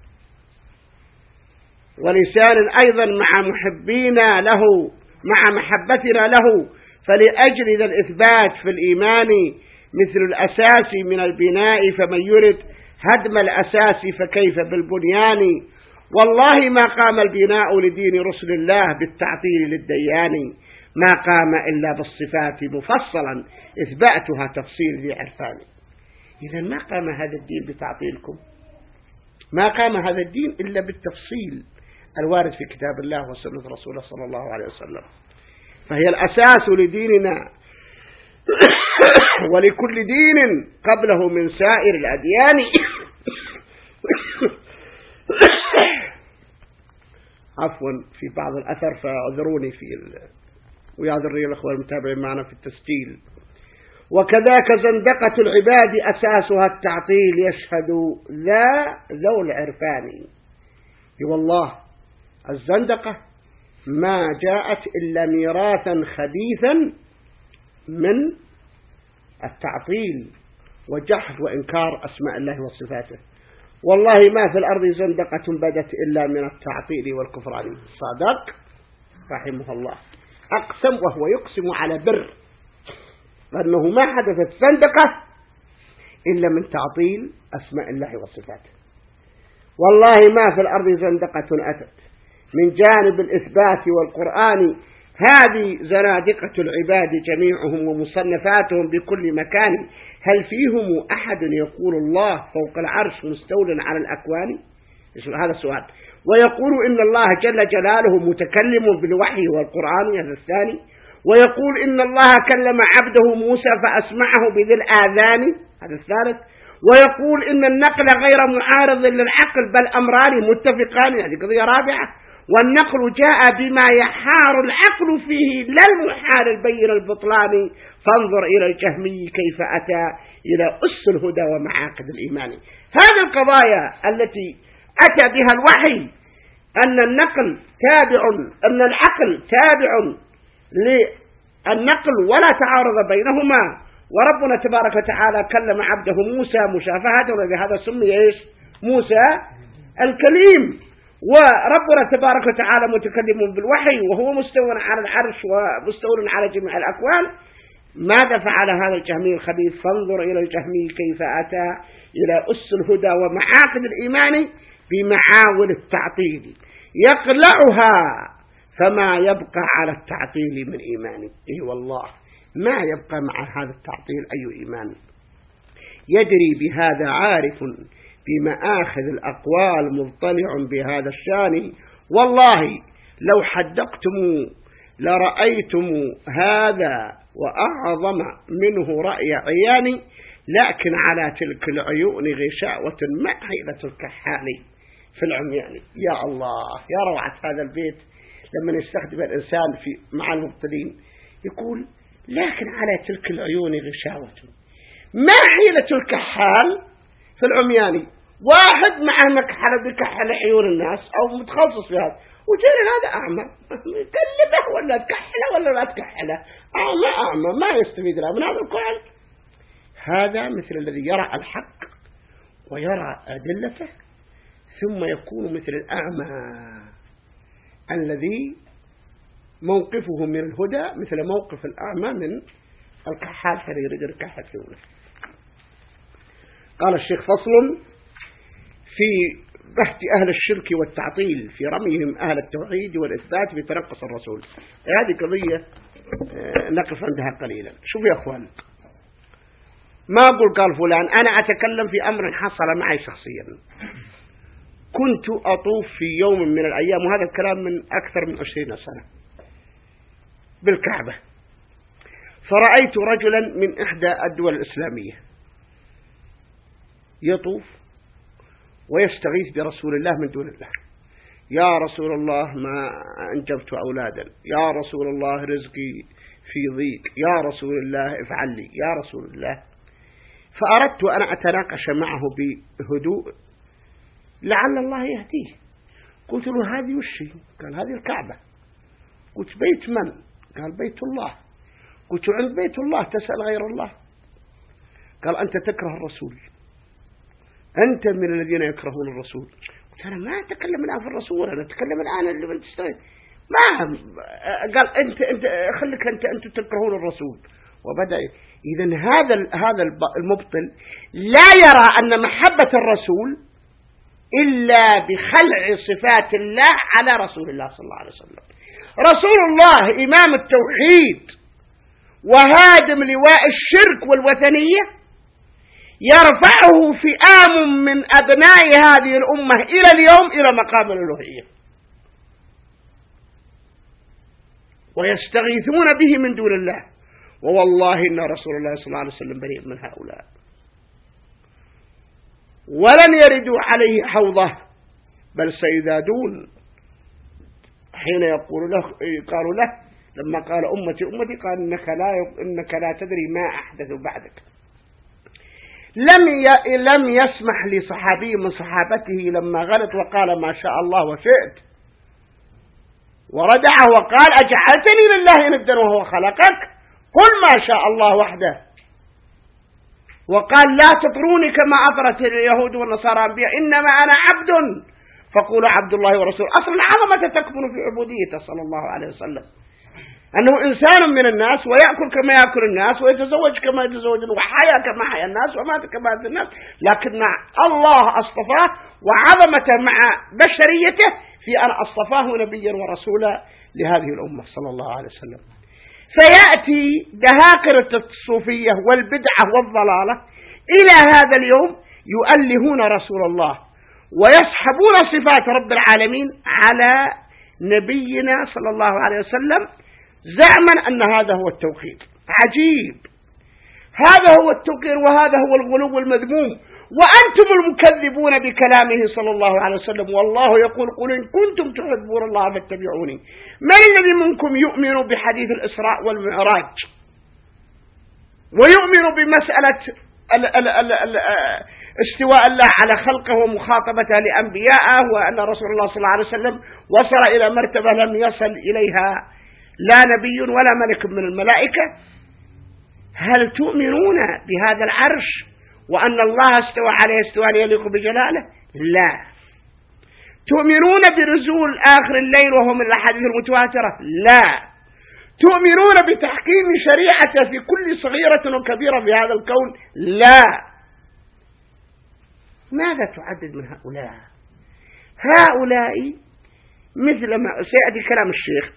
ولسان أيضا مع محبينا له مع محبتنا له فلأجل ذا الإثبات في الإيمان مثل الأساس من البناء، فمن يرد هدم الأساس فكيف بالبنيان. والله ما قام البناء لدين رسل الله بالتعطيل للديان، ما قام إلا بالصفات مفصلا إثباتها تفصيل ذي عرفان. إذا ما قام هذا الدين بتعطيلكم، ما قام هذا الدين إلا بالتفصيل الوارد في كتاب الله وسنة رسوله صلى الله عليه وسلم، فهي الأساس لديننا ولكل دين قبله من سائر الأديان. عفوا في بعض الأثر فاعذروني في ال... ويعذرني الأخوة المتابعين معنا في التسجيل. وكذاك زندقة العباد أساسها التعطيل، يشهد ذا ذو العرفان. والله الزندقة ما جاءت إلا ميراثا خبيثا من التعطيل وجحد وإنكار أسماء الله وصفاته. والله ما في الأرض زندقة بدت إلا من التعطيل والكفران. صدق رحمه الله، أقسم وهو يقسم على بر أنه ما حدثت زندقة إلا من تعطيل أسماء الله وصفاته. والله ما في الأرض زندقة أتت من جانب الإثبات والقرآن، هذه زنادقة العباد جميعهم ومصنفاتهم بكل مكان. هل فيهم أحد يقول الله فوق العرش مستول على الأكوان؟ هذا السؤال. ويقول إن الله جل جلاله متكلم بالوحي والقرآن، هذا الثاني. ويقول إن الله كلم عبده موسى فأسمعه بذي الآذان، هذا الثالث. ويقول إن النقل غير معارض للعقل بل أمران متفقان، هذه قضية رابعة. والنقل جاء بما يحار العقل فيه لا المحال البين البطلان، فانظر إلى الجهمي كيف أتى إلى أس الهدى ومعاقد الإيمان. هذه القضايا التي أتى بها الوحي، أن النقل تابع، أن العقل تابع للنقل ولا تعارض بينهما. وربنا تبارك وتعالى كلم عبده موسى مشافهة، ولهذا سمي إيش؟ موسى الكليم. وربنا تبارك وتعالى متكلم بالوحي وهو مستوى على العرش ومستوى على جميع الأكوان. ماذا فعل هذا الجهمي الخبيث؟ فانظر إلى الجهمي كيف أتى إلى أس الهدى ومعاقد الإيمان بمعاول التعطيل يقلعها، فما يبقى على التعطيل من إيمان. إيه والله ما يبقى مع هذا التعطيل أي إيمان. يدري بهذا عارف بمآخذ الأقوال مضطلع بهذا الشان. والله لو حدقتم لرأيتم هذا وأعظم منه رأي عياني، لكن على تلك العيون غشاوة ما حيلة الكحال في العميان. يا الله يا روعة هذا البيت لما يستخدم الإنسان في مع المبتلين، يقول لكن على تلك العيون غشاوة ما حيلة الكحال في العميان. واحد معه مكحلة بكحل عيون الناس أو متخصص في هذا، وجينا هذا أعمى كلبه ولا تكحله ولا لا تكحله، أعمى أعمى ما يستفيد له من هذا الكحل. هذا مثل الذي يرى الحق ويرى أدلته ثم يكون مثل الأعمى الذي موقفه من الهدى مثل موقف الأعمى من الكحال الذي يريد الكحل عيونه. قال الشيخ فصل في بحث أهل الشرك والتعطيل في رميهم أهل التوحيد والإثبات بتنقص الرسول. هذه قضية نقف عندها قليلا. شوف يا أخوان، ما أقول قال فلان، أنا أتكلم في أمر حصل معي شخصيا. كنت أطوف في يوم من الأيام، وهذا الكلام من أكثر من عشرين سنة، بالكعبة، فرأيت رجلا من إحدى الدول الإسلامية يطوف ويستغيث برسول الله من دون الله. يا رسول الله ما أنجبت أولادا، يا رسول الله رزقي في ضيق، يا رسول الله افعل لي، يا رسول الله. فأردت أن أتناقش معه بهدوء لعل الله يهديه. قلت له هذه وشي؟ قال هذه الكعبة. قلت بيت من؟ قال بيت الله. قلت عند بيت الله تسأل غير الله؟ قال أنت تكره الرسول، أنت من الذين يكرهون الرسول. قلت أنا ما أتكلم الآن في الرسول، أنا أتكلم الآن اللي من تشتغل ما. قال أنت أنت خليك أنت أنت تكرهون الرسول. وبدأ إذن هذا هذا المبطل لا يرى أن محبة الرسول إلا بخلع صفات الله على رسول الله صلى الله عليه وسلم. رسول الله إمام التوحيد وهادم لواء الشرك والوثنية، يرفعه فئام من أبناء هذه الأمة إلى اليوم إلى مقام الألوهية. ويستغيثون به من دون الله، ووالله إن رسول الله صلى الله عليه وسلم بريء من هؤلاء، ولن يردوا عليه حوضه بل سيذادون. حين يقول له قالوا له لما قال أمتي أمتي قال إنك لا, إنك لا تدري ما أحدث بعدك. لم لم يسمح لصحابي من صحابته لما غلط وقال ما شاء الله وشئت وردعه وقال أجعلتني لله ندا وهو خلقك، قل ما شاء الله وحده. وقال لا تطروني كما أطرت اليهود والنصارى أنبياء، إنما أنا عبد فقولوا عبد الله ورسوله. أصل العظمة تكمن في عبوديته صلى الله عليه وسلم، أنه إنسان من الناس ويأكل كما يأكل الناس ويتزوج كما يتزوج وحيا كما حيا الناس ومات كما مات الناس، لكن الله اصطفاه وعظمته مع بشريته في أن اصطفاه نبيا ورسولا لهذه الأمة صلى الله عليه وسلم. فيأتي دهاقرة الصوفية والبدعة والضلالة إلى هذا اليوم يؤلهون رسول الله ويسحبون صفات رب العالمين على نبينا صلى الله عليه وسلم زعما أن هذا هو التوحيد. عجيب، هذا هو التوقير وهذا هو الغلو المذموم، وأنتم المكذبون بكلامه صلى الله عليه وسلم. والله يقول قل إن كنتم تحبون الله فاتبعوني. من الذي منكم يؤمن بحديث الإسراء والمعراج ويؤمن بمسألة ال ال ال ال استواء الله على خلقه ومخاطبته لأنبيائه، وأن رسول الله صلى الله عليه وسلم وصل إلى مرتبة لم يصل إليها لا نبي ولا ملك من الملائكة؟ هل تؤمنون بهذا العرش وأن الله استوى عليه استواء يليق بجلاله؟ لا. تؤمنون برزول آخر الليل وهو من الأحاديث المتواترة؟ لا. تؤمنون بتحكيم شريعته في كل صغيرة وكبيرة في هذا الكون؟ لا. ماذا تعدد من هؤلاء؟ هؤلاء مثل ما سيأتي كلام الشيخ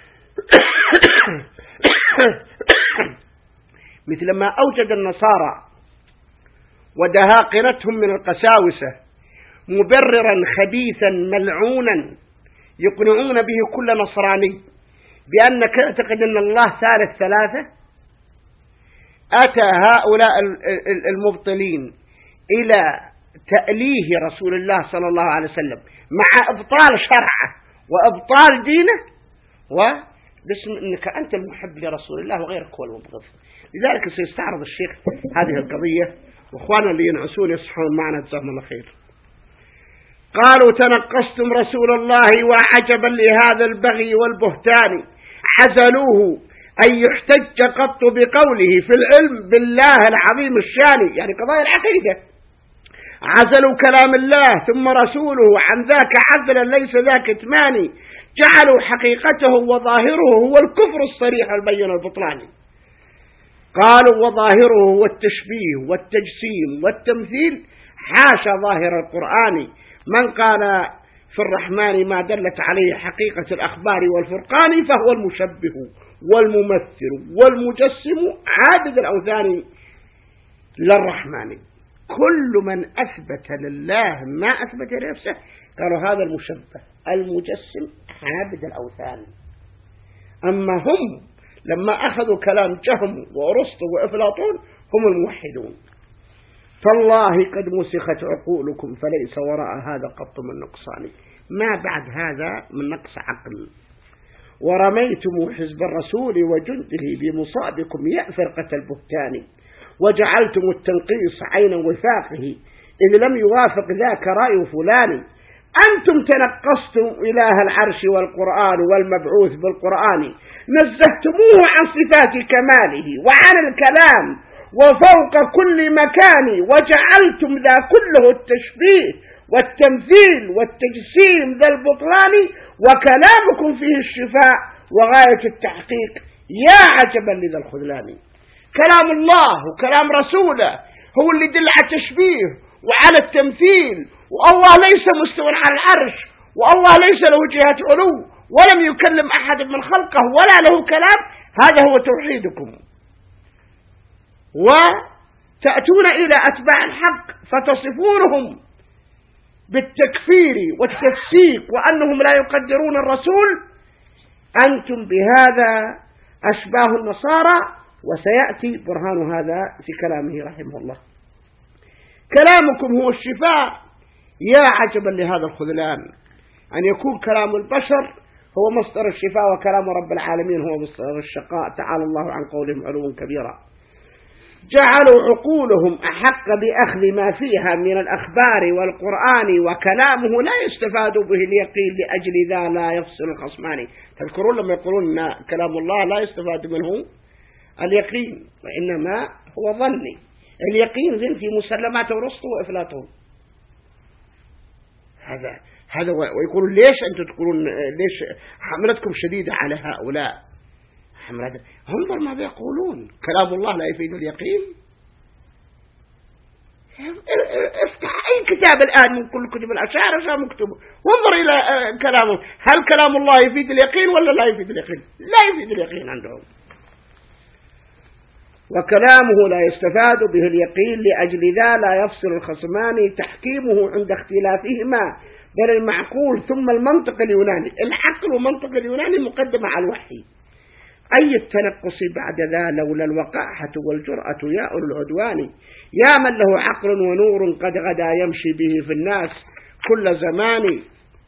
مثل ما أوجد النصارى ودهاقنتهم من القساوسة مبررا خبيثا ملعونا يقنعون به كل نصراني بأنك تعتقد أن الله ثالث ثلاثة، أتى هؤلاء المبطلين إلى تأليه رسول الله صلى الله عليه وسلم مع إبطال شرعه وإبطال دينه وباسم أنك أنت المحب لرسول الله وغيرك هو المبغض. لذلك سيستعرض الشيخ هذه القضية، وإخوانا اللي ينعسون يصحون معنا جزاهم الله خير. قالوا تنقصتم رسول الله وعجبا لهذا البغي والبهتان، عزلوه أن يحتج قط بقوله في العلم بالله العظيم الشان، يعني قضايا العقيدة. عزلوا كلام الله ثم رسوله عن ذاك عزلا ليس ذاك اتماني، جعلوا حقيقته وظاهره هو الكفر الصريح البين البطلاني. قالوا وظاهره هو التشبيه والتجسيم والتمثيل، حاشا ظاهر القرآن. من قال في الرحمن ما دلت عليه حقيقة الأخبار والفرقان فهو المشبه والممثل والمجسم عابد الأوثان للرحمن. كل من أثبت لله ما أثبت لنفسه قالوا هذا المشبه المجسم عابد الأوثان. أما هم لما أخذوا كلام جهم وأرسطو وأفلاطون هم الموحدون. فالله قد مسخت عقولكم فليس وراء هذا قط من نقصان، ما بعد هذا من نقص عقل. ورميتم حزب الرسول وجنده بمصابكم يا فرقة البهتان، وجعلتم التنقيص عين وفاقه إذ لم يوافق ذاك رأي فلان. أنتم تنقصتم إله العرش والقرآن والمبعوث بالقرآن، نزهتموه عن صفات كماله وعن الكلام وفوق كل مكان، وجعلتم ذا كله التشبيه والتمثيل والتجسيم ذا البطلان، وكلامكم فيه الشفاء وغاية التحقيق يا عجبا لذا الخذلان. كلام الله وكلام رسوله هو اللي يدل على التشبيه وعلى التمثيل، والله ليس مستوى على العرش، والله ليس له جهة علو ولم يكلم أحد من خلقه ولا له كلام. هذا هو توحيدكم. وتأتون إلى أتباع الحق فتصفونهم بالتكفير والتفسيق وأنهم لا يقدرون الرسول أنتم بهذا أشباه النصارى، وسيأتي برهان هذا في كلامه رحمه الله. كلامكم هو الشفاء. يا عجبا لهذا الخذلان، أن يكون كلام البشر هو مصدر الشفاء وكلام رب العالمين هو مصدر الشقاء، تعالى الله عن قولهم علوا كبيرا. جعلوا عقولهم أحق بأخذ ما فيها من الأخبار والقرآن، وكلامه لا يستفاد به اليقين، لأجل ذا لا يفصل الخصمان. تذكرون لما يقولون إن كلام الله لا يستفاد منه اليقين، وإنما هو ظني. اليقين زين في مسلمات ورسطه وإفلاطه. هذا هذا ويقولون ليش أنتم تقولون ليش حملتكم شديدة على هؤلاء؟ حملت انظر ماذا يقولون. كلام الله لا يفيد اليقين. افتح أي كتاب الآن من كل كتب الأشاعرة مكتوب وانظر إلى كلامه، هل كلام الله يفيد اليقين ولا لا يفيد اليقين؟ لا يفيد اليقين عندهم. وكلامه لا يستفاد به اليقين، لأجل ذا لا يفصل الخصمان تحكيمه عند اختلافهما، بل المعقول ثم المنطق اليوناني. العقل ومنطق اليوناني مقدمة على الوحي. أي التنقص بعد ذا لولا الوقاحة والجرأة يا أولو العدوان، يا من له عقل ونور قد غدا يمشي به في الناس كل زمان.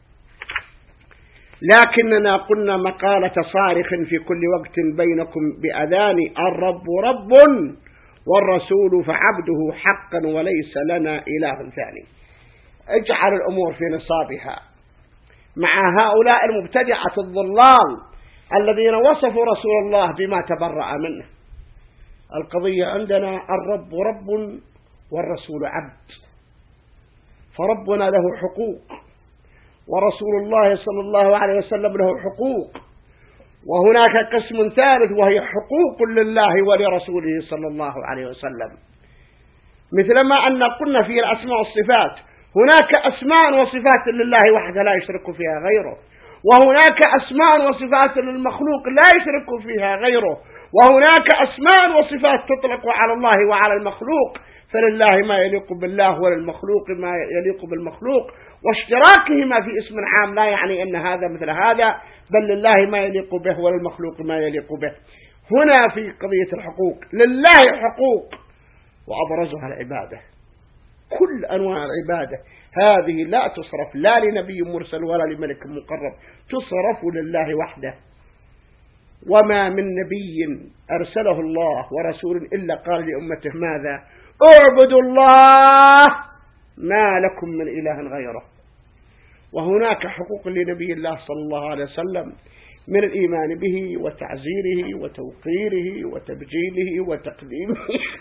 لكننا قلنا مقالة صارخ في كل وقت بينكم بأذان، الرب رب والرسول فعبده حقا وليس لنا إله ثاني. اجعل الأمور في نصابها مع هؤلاء المبتدعة الضلال الذين وصفوا رسول الله بما تبرأ منه. القضية عندنا الرب رب والرسول عبد، فربنا له حقوق ورسول الله صلى الله عليه وسلم له حقوق، وهناك قسم ثالث وهي حقوق لله ولرسوله صلى الله عليه وسلم. مثلما أن قلنا في الأسماء والصفات هناك أسماء وصفات لله وحده لا يشرك فيها غيره، وهناك أسماء وصفات للمخلوق لا يشرك فيها غيره، وهناك أسماء وصفات تطلق على الله وعلى المخلوق، فلله ما يليق بالله وللمخلوق ما يليق بالمخلوق، واشتراكهما في اسم عام لا يعني أن هذا مثل هذا، بل لله ما يليق به وللمخلوق ما يليق به. هنا في قضية الحقوق لله حقوق وأبرزها العبادة. كل أنواع العبادة هذه لا تصرف لا لنبي مرسل ولا لملك مقرب، تصرف لله وحده. وما من نبي أرسله الله ورسول إلا قال لأمته ماذا؟ اعبدوا الله ما لكم من إله غيره. وهناك حقوق لنبي الله صلى الله عليه وسلم من الإيمان به وتعزيره وتوقيره وتبجيله وتقديمه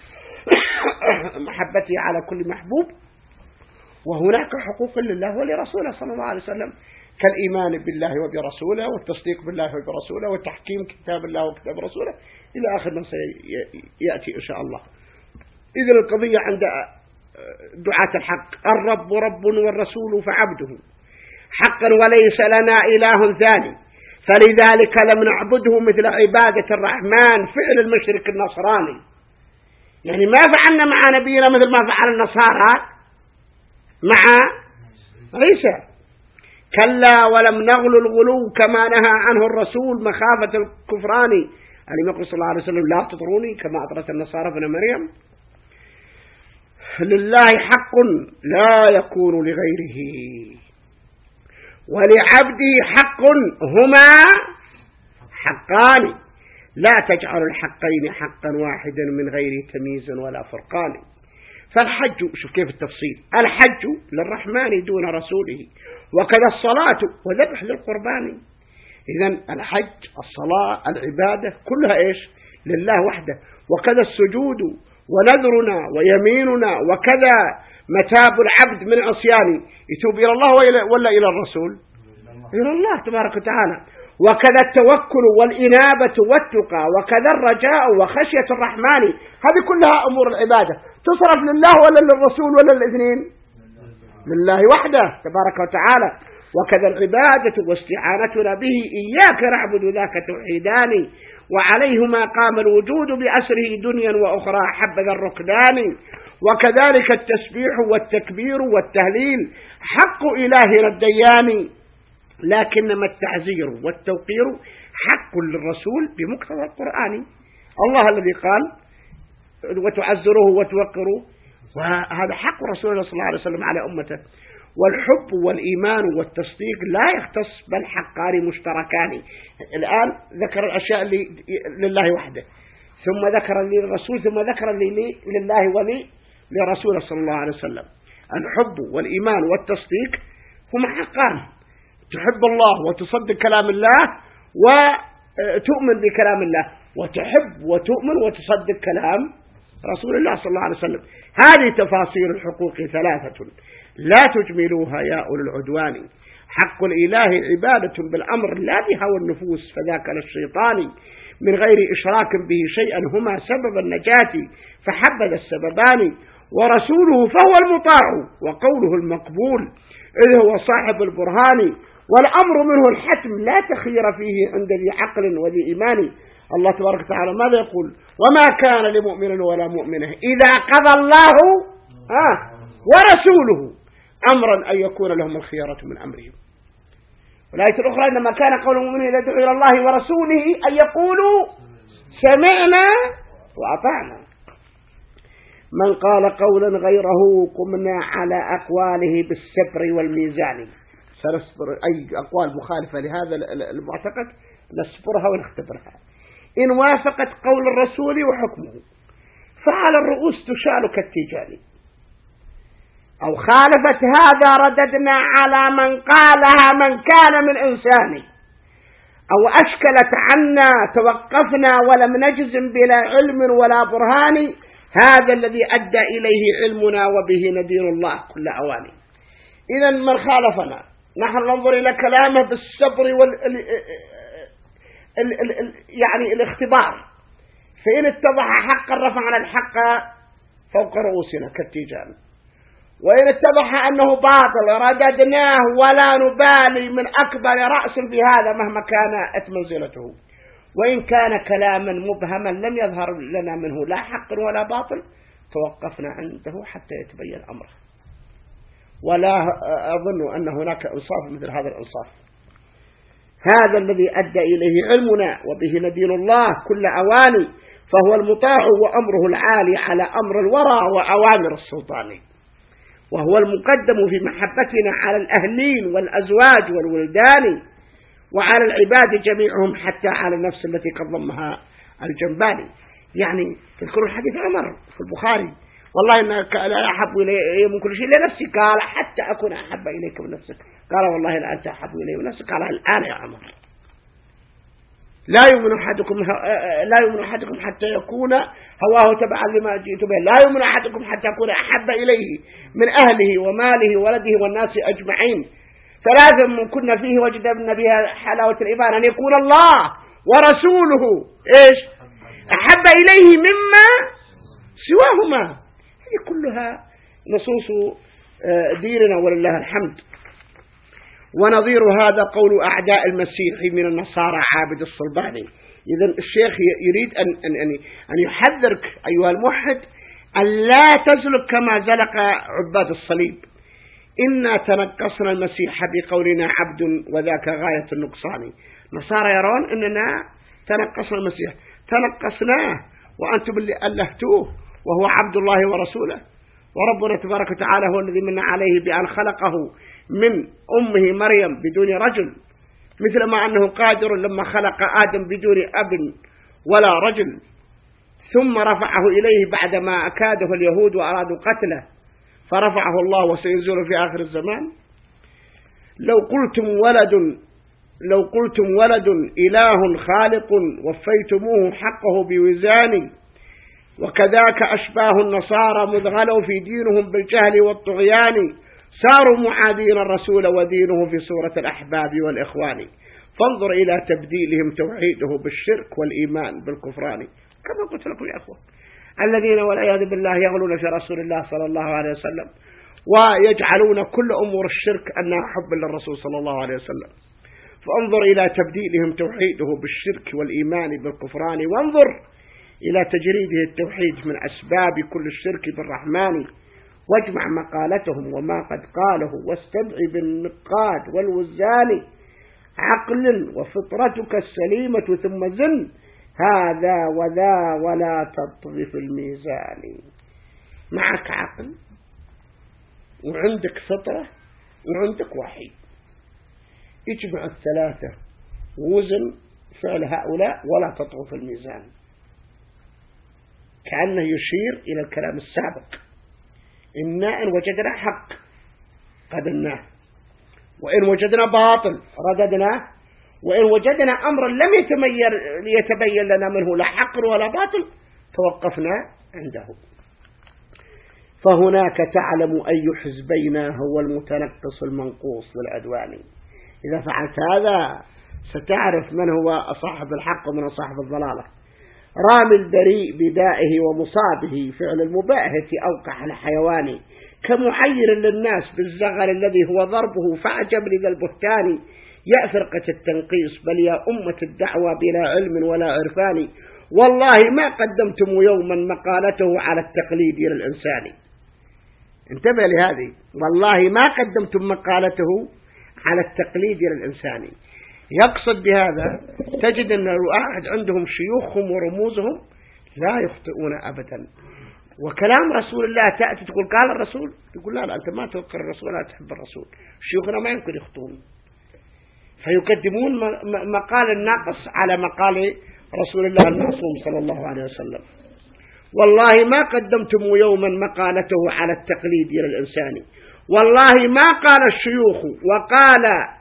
محبته على كل محبوب. وهناك حقوق لله ولرسوله صلى الله عليه وسلم كالإيمان بالله وبرسوله والتصديق بالله وبرسوله وتحكيم كتاب الله وكتاب رسوله إلى آخر ما سيأتي إن شاء الله. إذن القضية عند دعاة الحق الرب رب والرسول فعبده حقا وليس لنا إله ثاني، فلذلك لم نعبده مثل عبادة الرحمن فعل المشرك النصراني. يعني ما فعلنا مع نبينا مثل ما فعل النصارى مع عيسى، كلا ولم نغل الغلو كما نهى عنه الرسول مخافة الكفران. يعني يقول صلى الله عليه وسلم لا تطروني كما أطرت النصارى ابن مريم. لله حق لا يكون لغيره، ولعبده حق هما حقان، لا تجعل الحقين حقا واحدا من غير تمييز ولا فرقان. فالحج شوف كيف التفصيل، الحج للرحمن دون رسوله، وكذا الصلاة وذبح للقربان. إذن الحج الصلاة العبادة كلها إيش لله وحده، وكذا السجود ونذرنا ويميننا، وكذا متاب العبد من عصيانه يتوب إلى الله ولا إلى الرسول؟ إلى الله تبارك وتعالى. وكذا التوكل والإنابة والتقى، وكذا الرجاء وخشية الرحمن. هذه كلها أمور العبادة تصرف لله ولا للرسول ولا الاثنين؟ لله وحده تبارك وتعالى. وكذا العبادة واستعانتنا به إياك نعبد ذاك توحيدان، وعليهما قام الوجود بأسره دنيا وأخرى حبذا الركدان. وكذلك التسبيح والتكبير والتهليل حق إلهنا الديان، لكنما التعزير والتوقير حق للرسول بمقتضى القرآن. الله الذي قال وتعزروه وتوقروه، وهذا حق رسول الله صلى الله عليه وسلم على أمته. والحب والإيمان والتصديق لا يختص بل حقان مشتركان. الآن ذكر الأشياء اللي لله وحده، ثم ذكر للرسول، ثم ذكر لله ولي لرسول صلى الله عليه وسلم. الحب والإيمان والتصديق هما حقان، تحب الله وتصدق كلام الله وتؤمن بكلام الله، وتحب وتؤمن وتصدق كلام رسول الله صلى الله عليه وسلم. هذه تفاصيل الحقوق ثلاثة لا تجملوها يا أولي العدوان. حق الإله عبادة بالأمر لا بهوى النفوس، فذاك للشيطان من غير إشراك به شيئا هما سبب النجاة فحبذ السببان. ورسوله فهو المطاع وقوله المقبول إذ هو صاحب البرهان، والأمر منه الحتم لا تخير فيه عند ذي عقل وذي إيمان. الله تبارك وتعالى ماذا يقول؟ وما كان لمؤمن ولا مؤمنة إذا قضى الله آه ورسوله أمرا أن يكون لهم الخيارة من أمرهم. والآية الأخرى إنما كان قول المؤمنين إذا دعوا إلى الله ورسوله أن يقولوا سمعنا وأطعنا. من قال قولا غيره قمنا على أقواله بالسبر والميزان. سنصبر أي أقوال مخالفة لهذا المعتقد نصبرها ونختبرها. إن وافقت قول الرسول وحكمه فعلى الرؤوس تشال كالتيجان، أو خالفت هذا رددنا على من قالها من كان من إنسان، أو أشكلت عنا توقفنا ولم نجزم بلا علم ولا برهان. هذا الذي أدى إليه علمنا وبه ندير الله كل أواني. إذا من خالفنا نحن ننظر إلى كلامه بالصبر وال ال... ال... ال... ال... يعني الاختبار، فإن اتضح حقا رفعنا الحق فوق رؤوسنا كالتيجان، وإن اتضح أنه باطل رددناه ولا نبالي من أكبر رأس في هذا مهما كانت منزلته. وإن كان كلاما مبهما لم يظهر لنا منه لا حق ولا باطل توقفنا عنده حتى يتبين أمره. ولا أظن أن هناك إنصاف مثل هذا الإنصاف. هذا الذي أدى إليه علمنا وبه ندين الله كل أواني، فهو المطاع وأمره العالي على أمر الورى وأوامر السلطان، وهو المقدم في محبتنا على الأهلين والأزواج والولدان، وعلى العباد جميعهم حتى على النفس التي قد ضمها الجنباني. يعني تذكروا الحديث عمر في البخاري والله إنك لا أحب إلي من كل شيء لنفسي، قال حتى أكون أحب إليك من نفسك، قال والله لا أنت أحب إلي من نفسك، قال الآن يا عمر لا يؤمن أحدكم لا يؤمن أحدكم حتى يكون هواه تبعا لما جئت به، لا يؤمن أحدكم حتى يكون أحب إليه من أهله وماله وولده والناس أجمعين. ثلاثا من كنا فيه وجدنا بها حلاوة الإيمان، أن يكون الله ورسوله إيش أحب إليه مما سواهما. هذه كلها نصوص ديننا ولله الحمد. ونظير هذا قول أعداء المسيح من النصارى عابد الصلباني. إذن الشيخ يريد أن, أن, أن, أن يحذرك أيها الموحد أن لا تزلق كما زلق عباد الصليب. إنا تنقصنا المسيح بقولنا عبد وذاك غاية النقصان. نصارى يرون أننا تنقصنا المسيح، تنقصناه وأنتم اللي ألهتوه وهو عبد الله ورسوله. وربنا تبارك وتعالى هو الذي من عليه بأن خلقه من أمه مريم بدون رجل، مثل ما أنه قادر لما خلق آدم بدون أب ولا رجل، ثم رفعه إليه بعدما أكاده اليهود وأرادوا قتله فرفعه الله وسينزل في آخر الزمان. لو قلتم ولد لو قلتم ولد إله خالق وفيتموه حقه بوزان، وكذاك أشباه النصارى مذ غلوا في دينهم بالجهل والطغيان، صاروا معادين الرسول ودينه في صورة الأحباب والإخوان. فانظر إلى تبديلهم توحيده بالشرك والإيمان بالكفران. كما قلت لكم يا أخوة، الذين والعياذ بالله يغلون في رسول الله صلى الله عليه وسلم ويجعلون كل أمور الشرك أنها حب للرسول صلى الله عليه وسلم. فانظر إلى تبديلهم توحيده بالشرك والإيمان بالكفران، وانظر إلى تجريده التوحيد من أسباب كل الشرك بالرحمن. واجمع مقالتهم وما قد قاله واستدعي بالنقاد والوزان عقل وفطرتك السليمة ثم زن هذا وذا ولا تطغي في الميزان. معك عقل وعندك فطرة وعندك وحي، اجمع الثلاثة ووزن فعل هؤلاء ولا تطغوا في الميزان، كأنه يشير إلى الكلام السابق. إنا إن وجدنا حق قدمناه، وإن وجدنا باطل رددناه، وإن وجدنا أمرا لم يتبين لنا منه لا حق ولا باطل توقفنا عنده. فهناك تعلم أي حزبين هو المتنقص المنقوص للعدوان. إذا فعلت هذا ستعرف من هو صاحب الحق ومن صاحب الضلالة. رامي البريء بدائه ومصابه فعل المباهة أوقح الحيوان، كمعير للناس بالزغل الذي هو ضربه فعجب لذا البهتان. يا فرقة التنقيص بل يا أمة الدعوة بلا علم ولا عرفان، والله ما قدمتم يوما مقالته على التقليد للإنسان. انتبه لهذه، والله ما قدمتم مقالته على التقليد للإنسان. يقصد بهذا تجد أن الواحد عندهم شيوخهم ورموزهم لا يخطئون أبدا، وكلام رسول الله تأتي تقول قال الرسول، تقول لا لا أنت ما توقر الرسول لا تحب الرسول. شيوخنا ما يمكن يخطئون، فيقدمون مقال الناقص على مقال رسول الله المعصوم صلى الله عليه وسلم. والله ما قدمتم يوما مقالته على التقليد للإنسان، والله ما قال الشيوخ وقال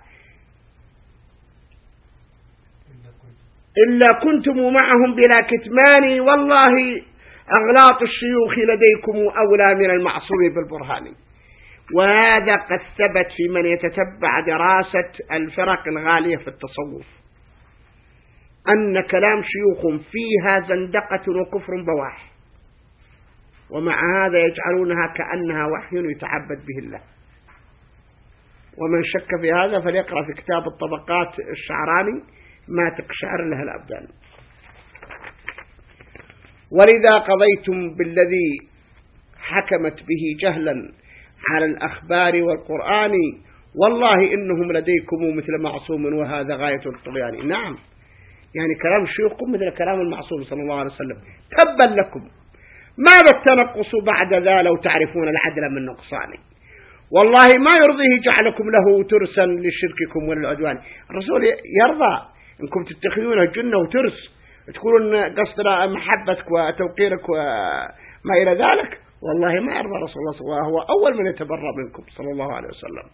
إلا كنتم معهم بلا كتمان، والله أغلاط الشيوخ لديكم أولى من المعصوم بالبرهان. وهذا قد ثبت في من يتتبع دراسة الفرق الغالية في التصوف، أن كلام شيوخ فيها زندقة وكفر بواح، ومع هذا يجعلونها كأنها وحي يتعبد به الله. ومن شك في هذا فليقرأ في كتاب الطبقات الشعراني ما تقشعر لها الأبدان. ولذا قضيتم بالذي حكمت به جهلا على الأخبار والقرآن، والله إنهم لديكم مثل معصوم وهذا غاية الطغيان. نعم، يعني كلام شيوخكم مثل كلام المعصوم صلى الله عليه وسلم. تبا لكم، ماذا التنقص بعد ذا لو تعرفون العدل من نقصان. والله ما يرضيه جعلكم له ترسا لشرككم وللعدوان. الرسول يرضى إنكم تتخذونه جنة وترس، تقولون قصدنا محبتك وتوقيرك وما إلى ذلك. والله ما يرضى رسول الله صلى الله عليه وسلم، هو أول من يتبرأ منكم صلى الله عليه وسلم.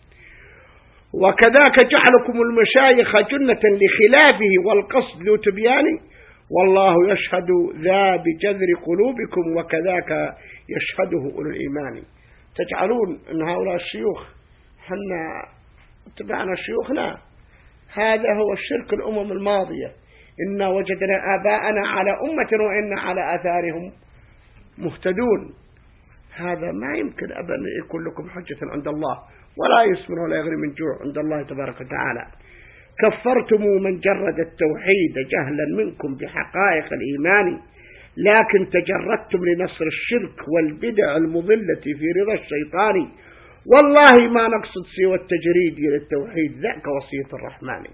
وكذاك جعلكم المشايخ جنة لخلافه والقصد لتبيان، والله يشهد ذا بجذر قلوبكم وكذاك يشهده أولو الإيمان. تجعلون أن هؤلاء الشيوخ حنا اتبعنا شيوخنا، هذا هو الشرك الأمم الماضية. إنا وجدنا آباءنا على أمة وإنا على آثارهم مهتدون. هذا ما يمكن أبدا يكون لكم حجة عند الله، ولا يسمن ولا يغني من جوع عند الله تبارك وتعالى. كفرتم من جرد التوحيد جهلا منكم بحقائق الإيمان، لكن تجردتم لنصر الشرك والبدع المضلة في رضا الشيطان. والله ما نقصد سوى التجريد للتوحيد، ذاك وصية الرحمن.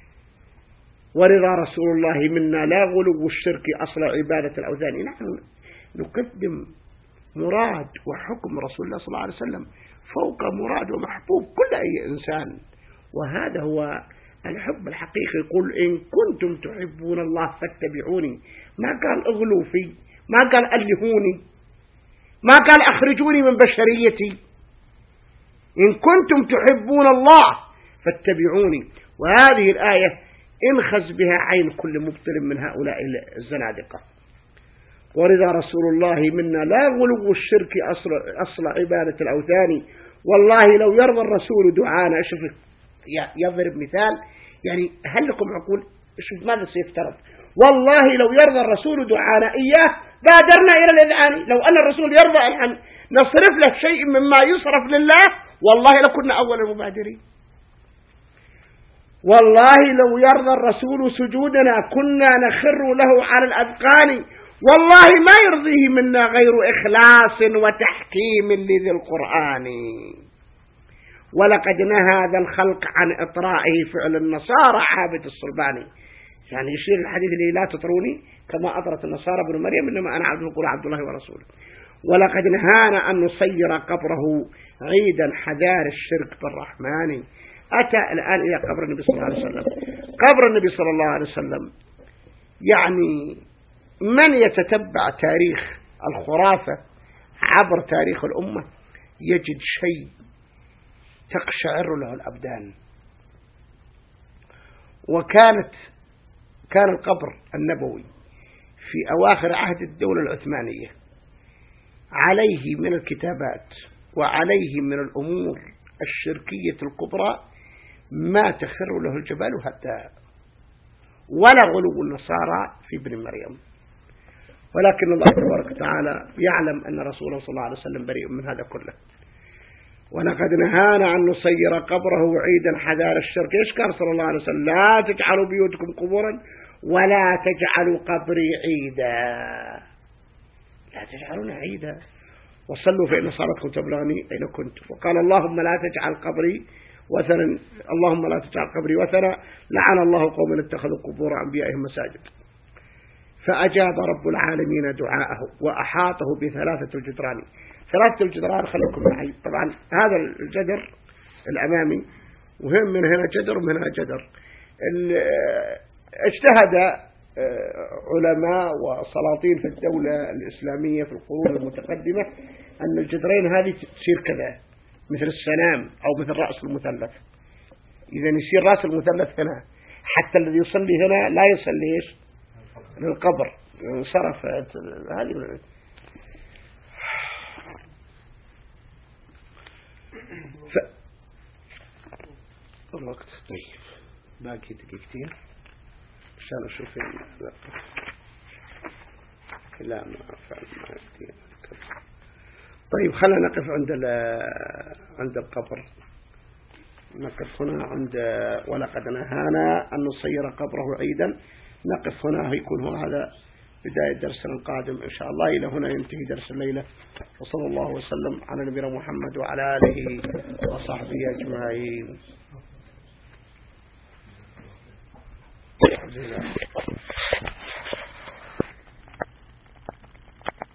ورضا رسول الله منا لا غلو الشرك أصل عبادة الأوثان. نحن نقدم مراد وحكم رسول الله صلى الله عليه وسلم فوق مراد ومحبوب كل أي إنسان، وهذا هو الحب الحقيقي. يقول إن كنتم تحبون الله فاتبعوني، ما قال اغلوا في، ما قال ألهوني، ما قال أخرجوني من بشريتي. إن كنتم تحبون الله فاتبعوني. وهذه الآية انخز بها عين كل مبطل من هؤلاء الزنادقة. ورضا رسول الله منا لا غلو الشرك أصل, أصل عبادة الأوثان. والله لو يرضى الرسول دعانا، شوف يضرب مثال، يعني هل لكم عقول؟ شوف ماذا سيفترض. والله لو يرضى الرسول دعانا إياه بادرنا إلى الإذعان. لو أن الرسول يرضى أن نصرف له شيء مما يصرف لله والله لكنا أول المبادرين. والله لو يرضى الرسول سجودنا كنا نخر له على الأذقان. والله ما يرضيه منا غير إخلاص وتحكيم لذي القرآن. ولقد نهى هذا الخلق عن إطرائه فعل النصارى عابد الصلباني، يعني يشير الحديث اللي لا تطروني كما أطرت النصارى ابن مريم إنما أنا عبد يقول عبد الله ورسوله. ولقد نهانا أن نصير قبره عيدا حذار الشرك بالرحمن. أتى الآن إلى قبر النبي صلى الله عليه وسلم. قبر النبي صلى الله عليه وسلم يعني من يتتبع تاريخ الخرافة عبر تاريخ الأمة يجد شيء تقشعر له الأبدان. وكانت كان القبر النبوي في أواخر عهد الدولة العثمانية عليه من الكتابات وعليه من الأمور الشركية الكبرى ما تخر له الجبال هدا، ولا غلو النصارى في ابن مريم. ولكن الله تبارك وتعالى يعلم أن رسوله صلى الله عليه وسلم بريء من هذا كله. ولقد نهانا أن نصير قبره عيدا حذار الشرك. إيش قال صلى الله عليه وسلم؟ لا تجعلوا بيوتكم قبورا ولا تجعلوا قبري عيدا، لا تجعلون عيدا، وصلوا فإن صلاتكم تبلغني أين كنت. وقال اللهم لا تجعل قبري وثنا، اللهم لا تجعل قبري وثنا، لعن الله قوم اتخذوا قبور أنبيائهم مساجد. فأجاب رب العالمين دعاءه وأحاطه بثلاثة الجدران. ثلاثة الجدران خليكم معي. طبعا هذا الجدر الأمامي وهم من هنا جدر ومن هنا جدر. اجتهد علماء وسلاطين في الدولة الإسلامية في القرون المتقدمة أن الجدرين هذه تصير كذا مثل السنام أو مثل رأس المثلث. إذا يصير رأس المثلث هنا حتى الذي يصلي هنا لا يصلي إيش للقبر، انصرف هذه. ف... الوقت طيب باقي دقيقتين عشان أشوف لا, لا ما أفعل ما أدري. طيب خلينا نقف عند عند القبر. نقف هنا عند ولقد نهانا أن نصير قبره عيدا. نقف هنا، يكون هو هذا بداية درسنا القادم إن شاء الله. إلى هنا ينتهي درس الليلة، وصلى الله وسلم على نبينا محمد وعلى آله وصحبه أجمعين.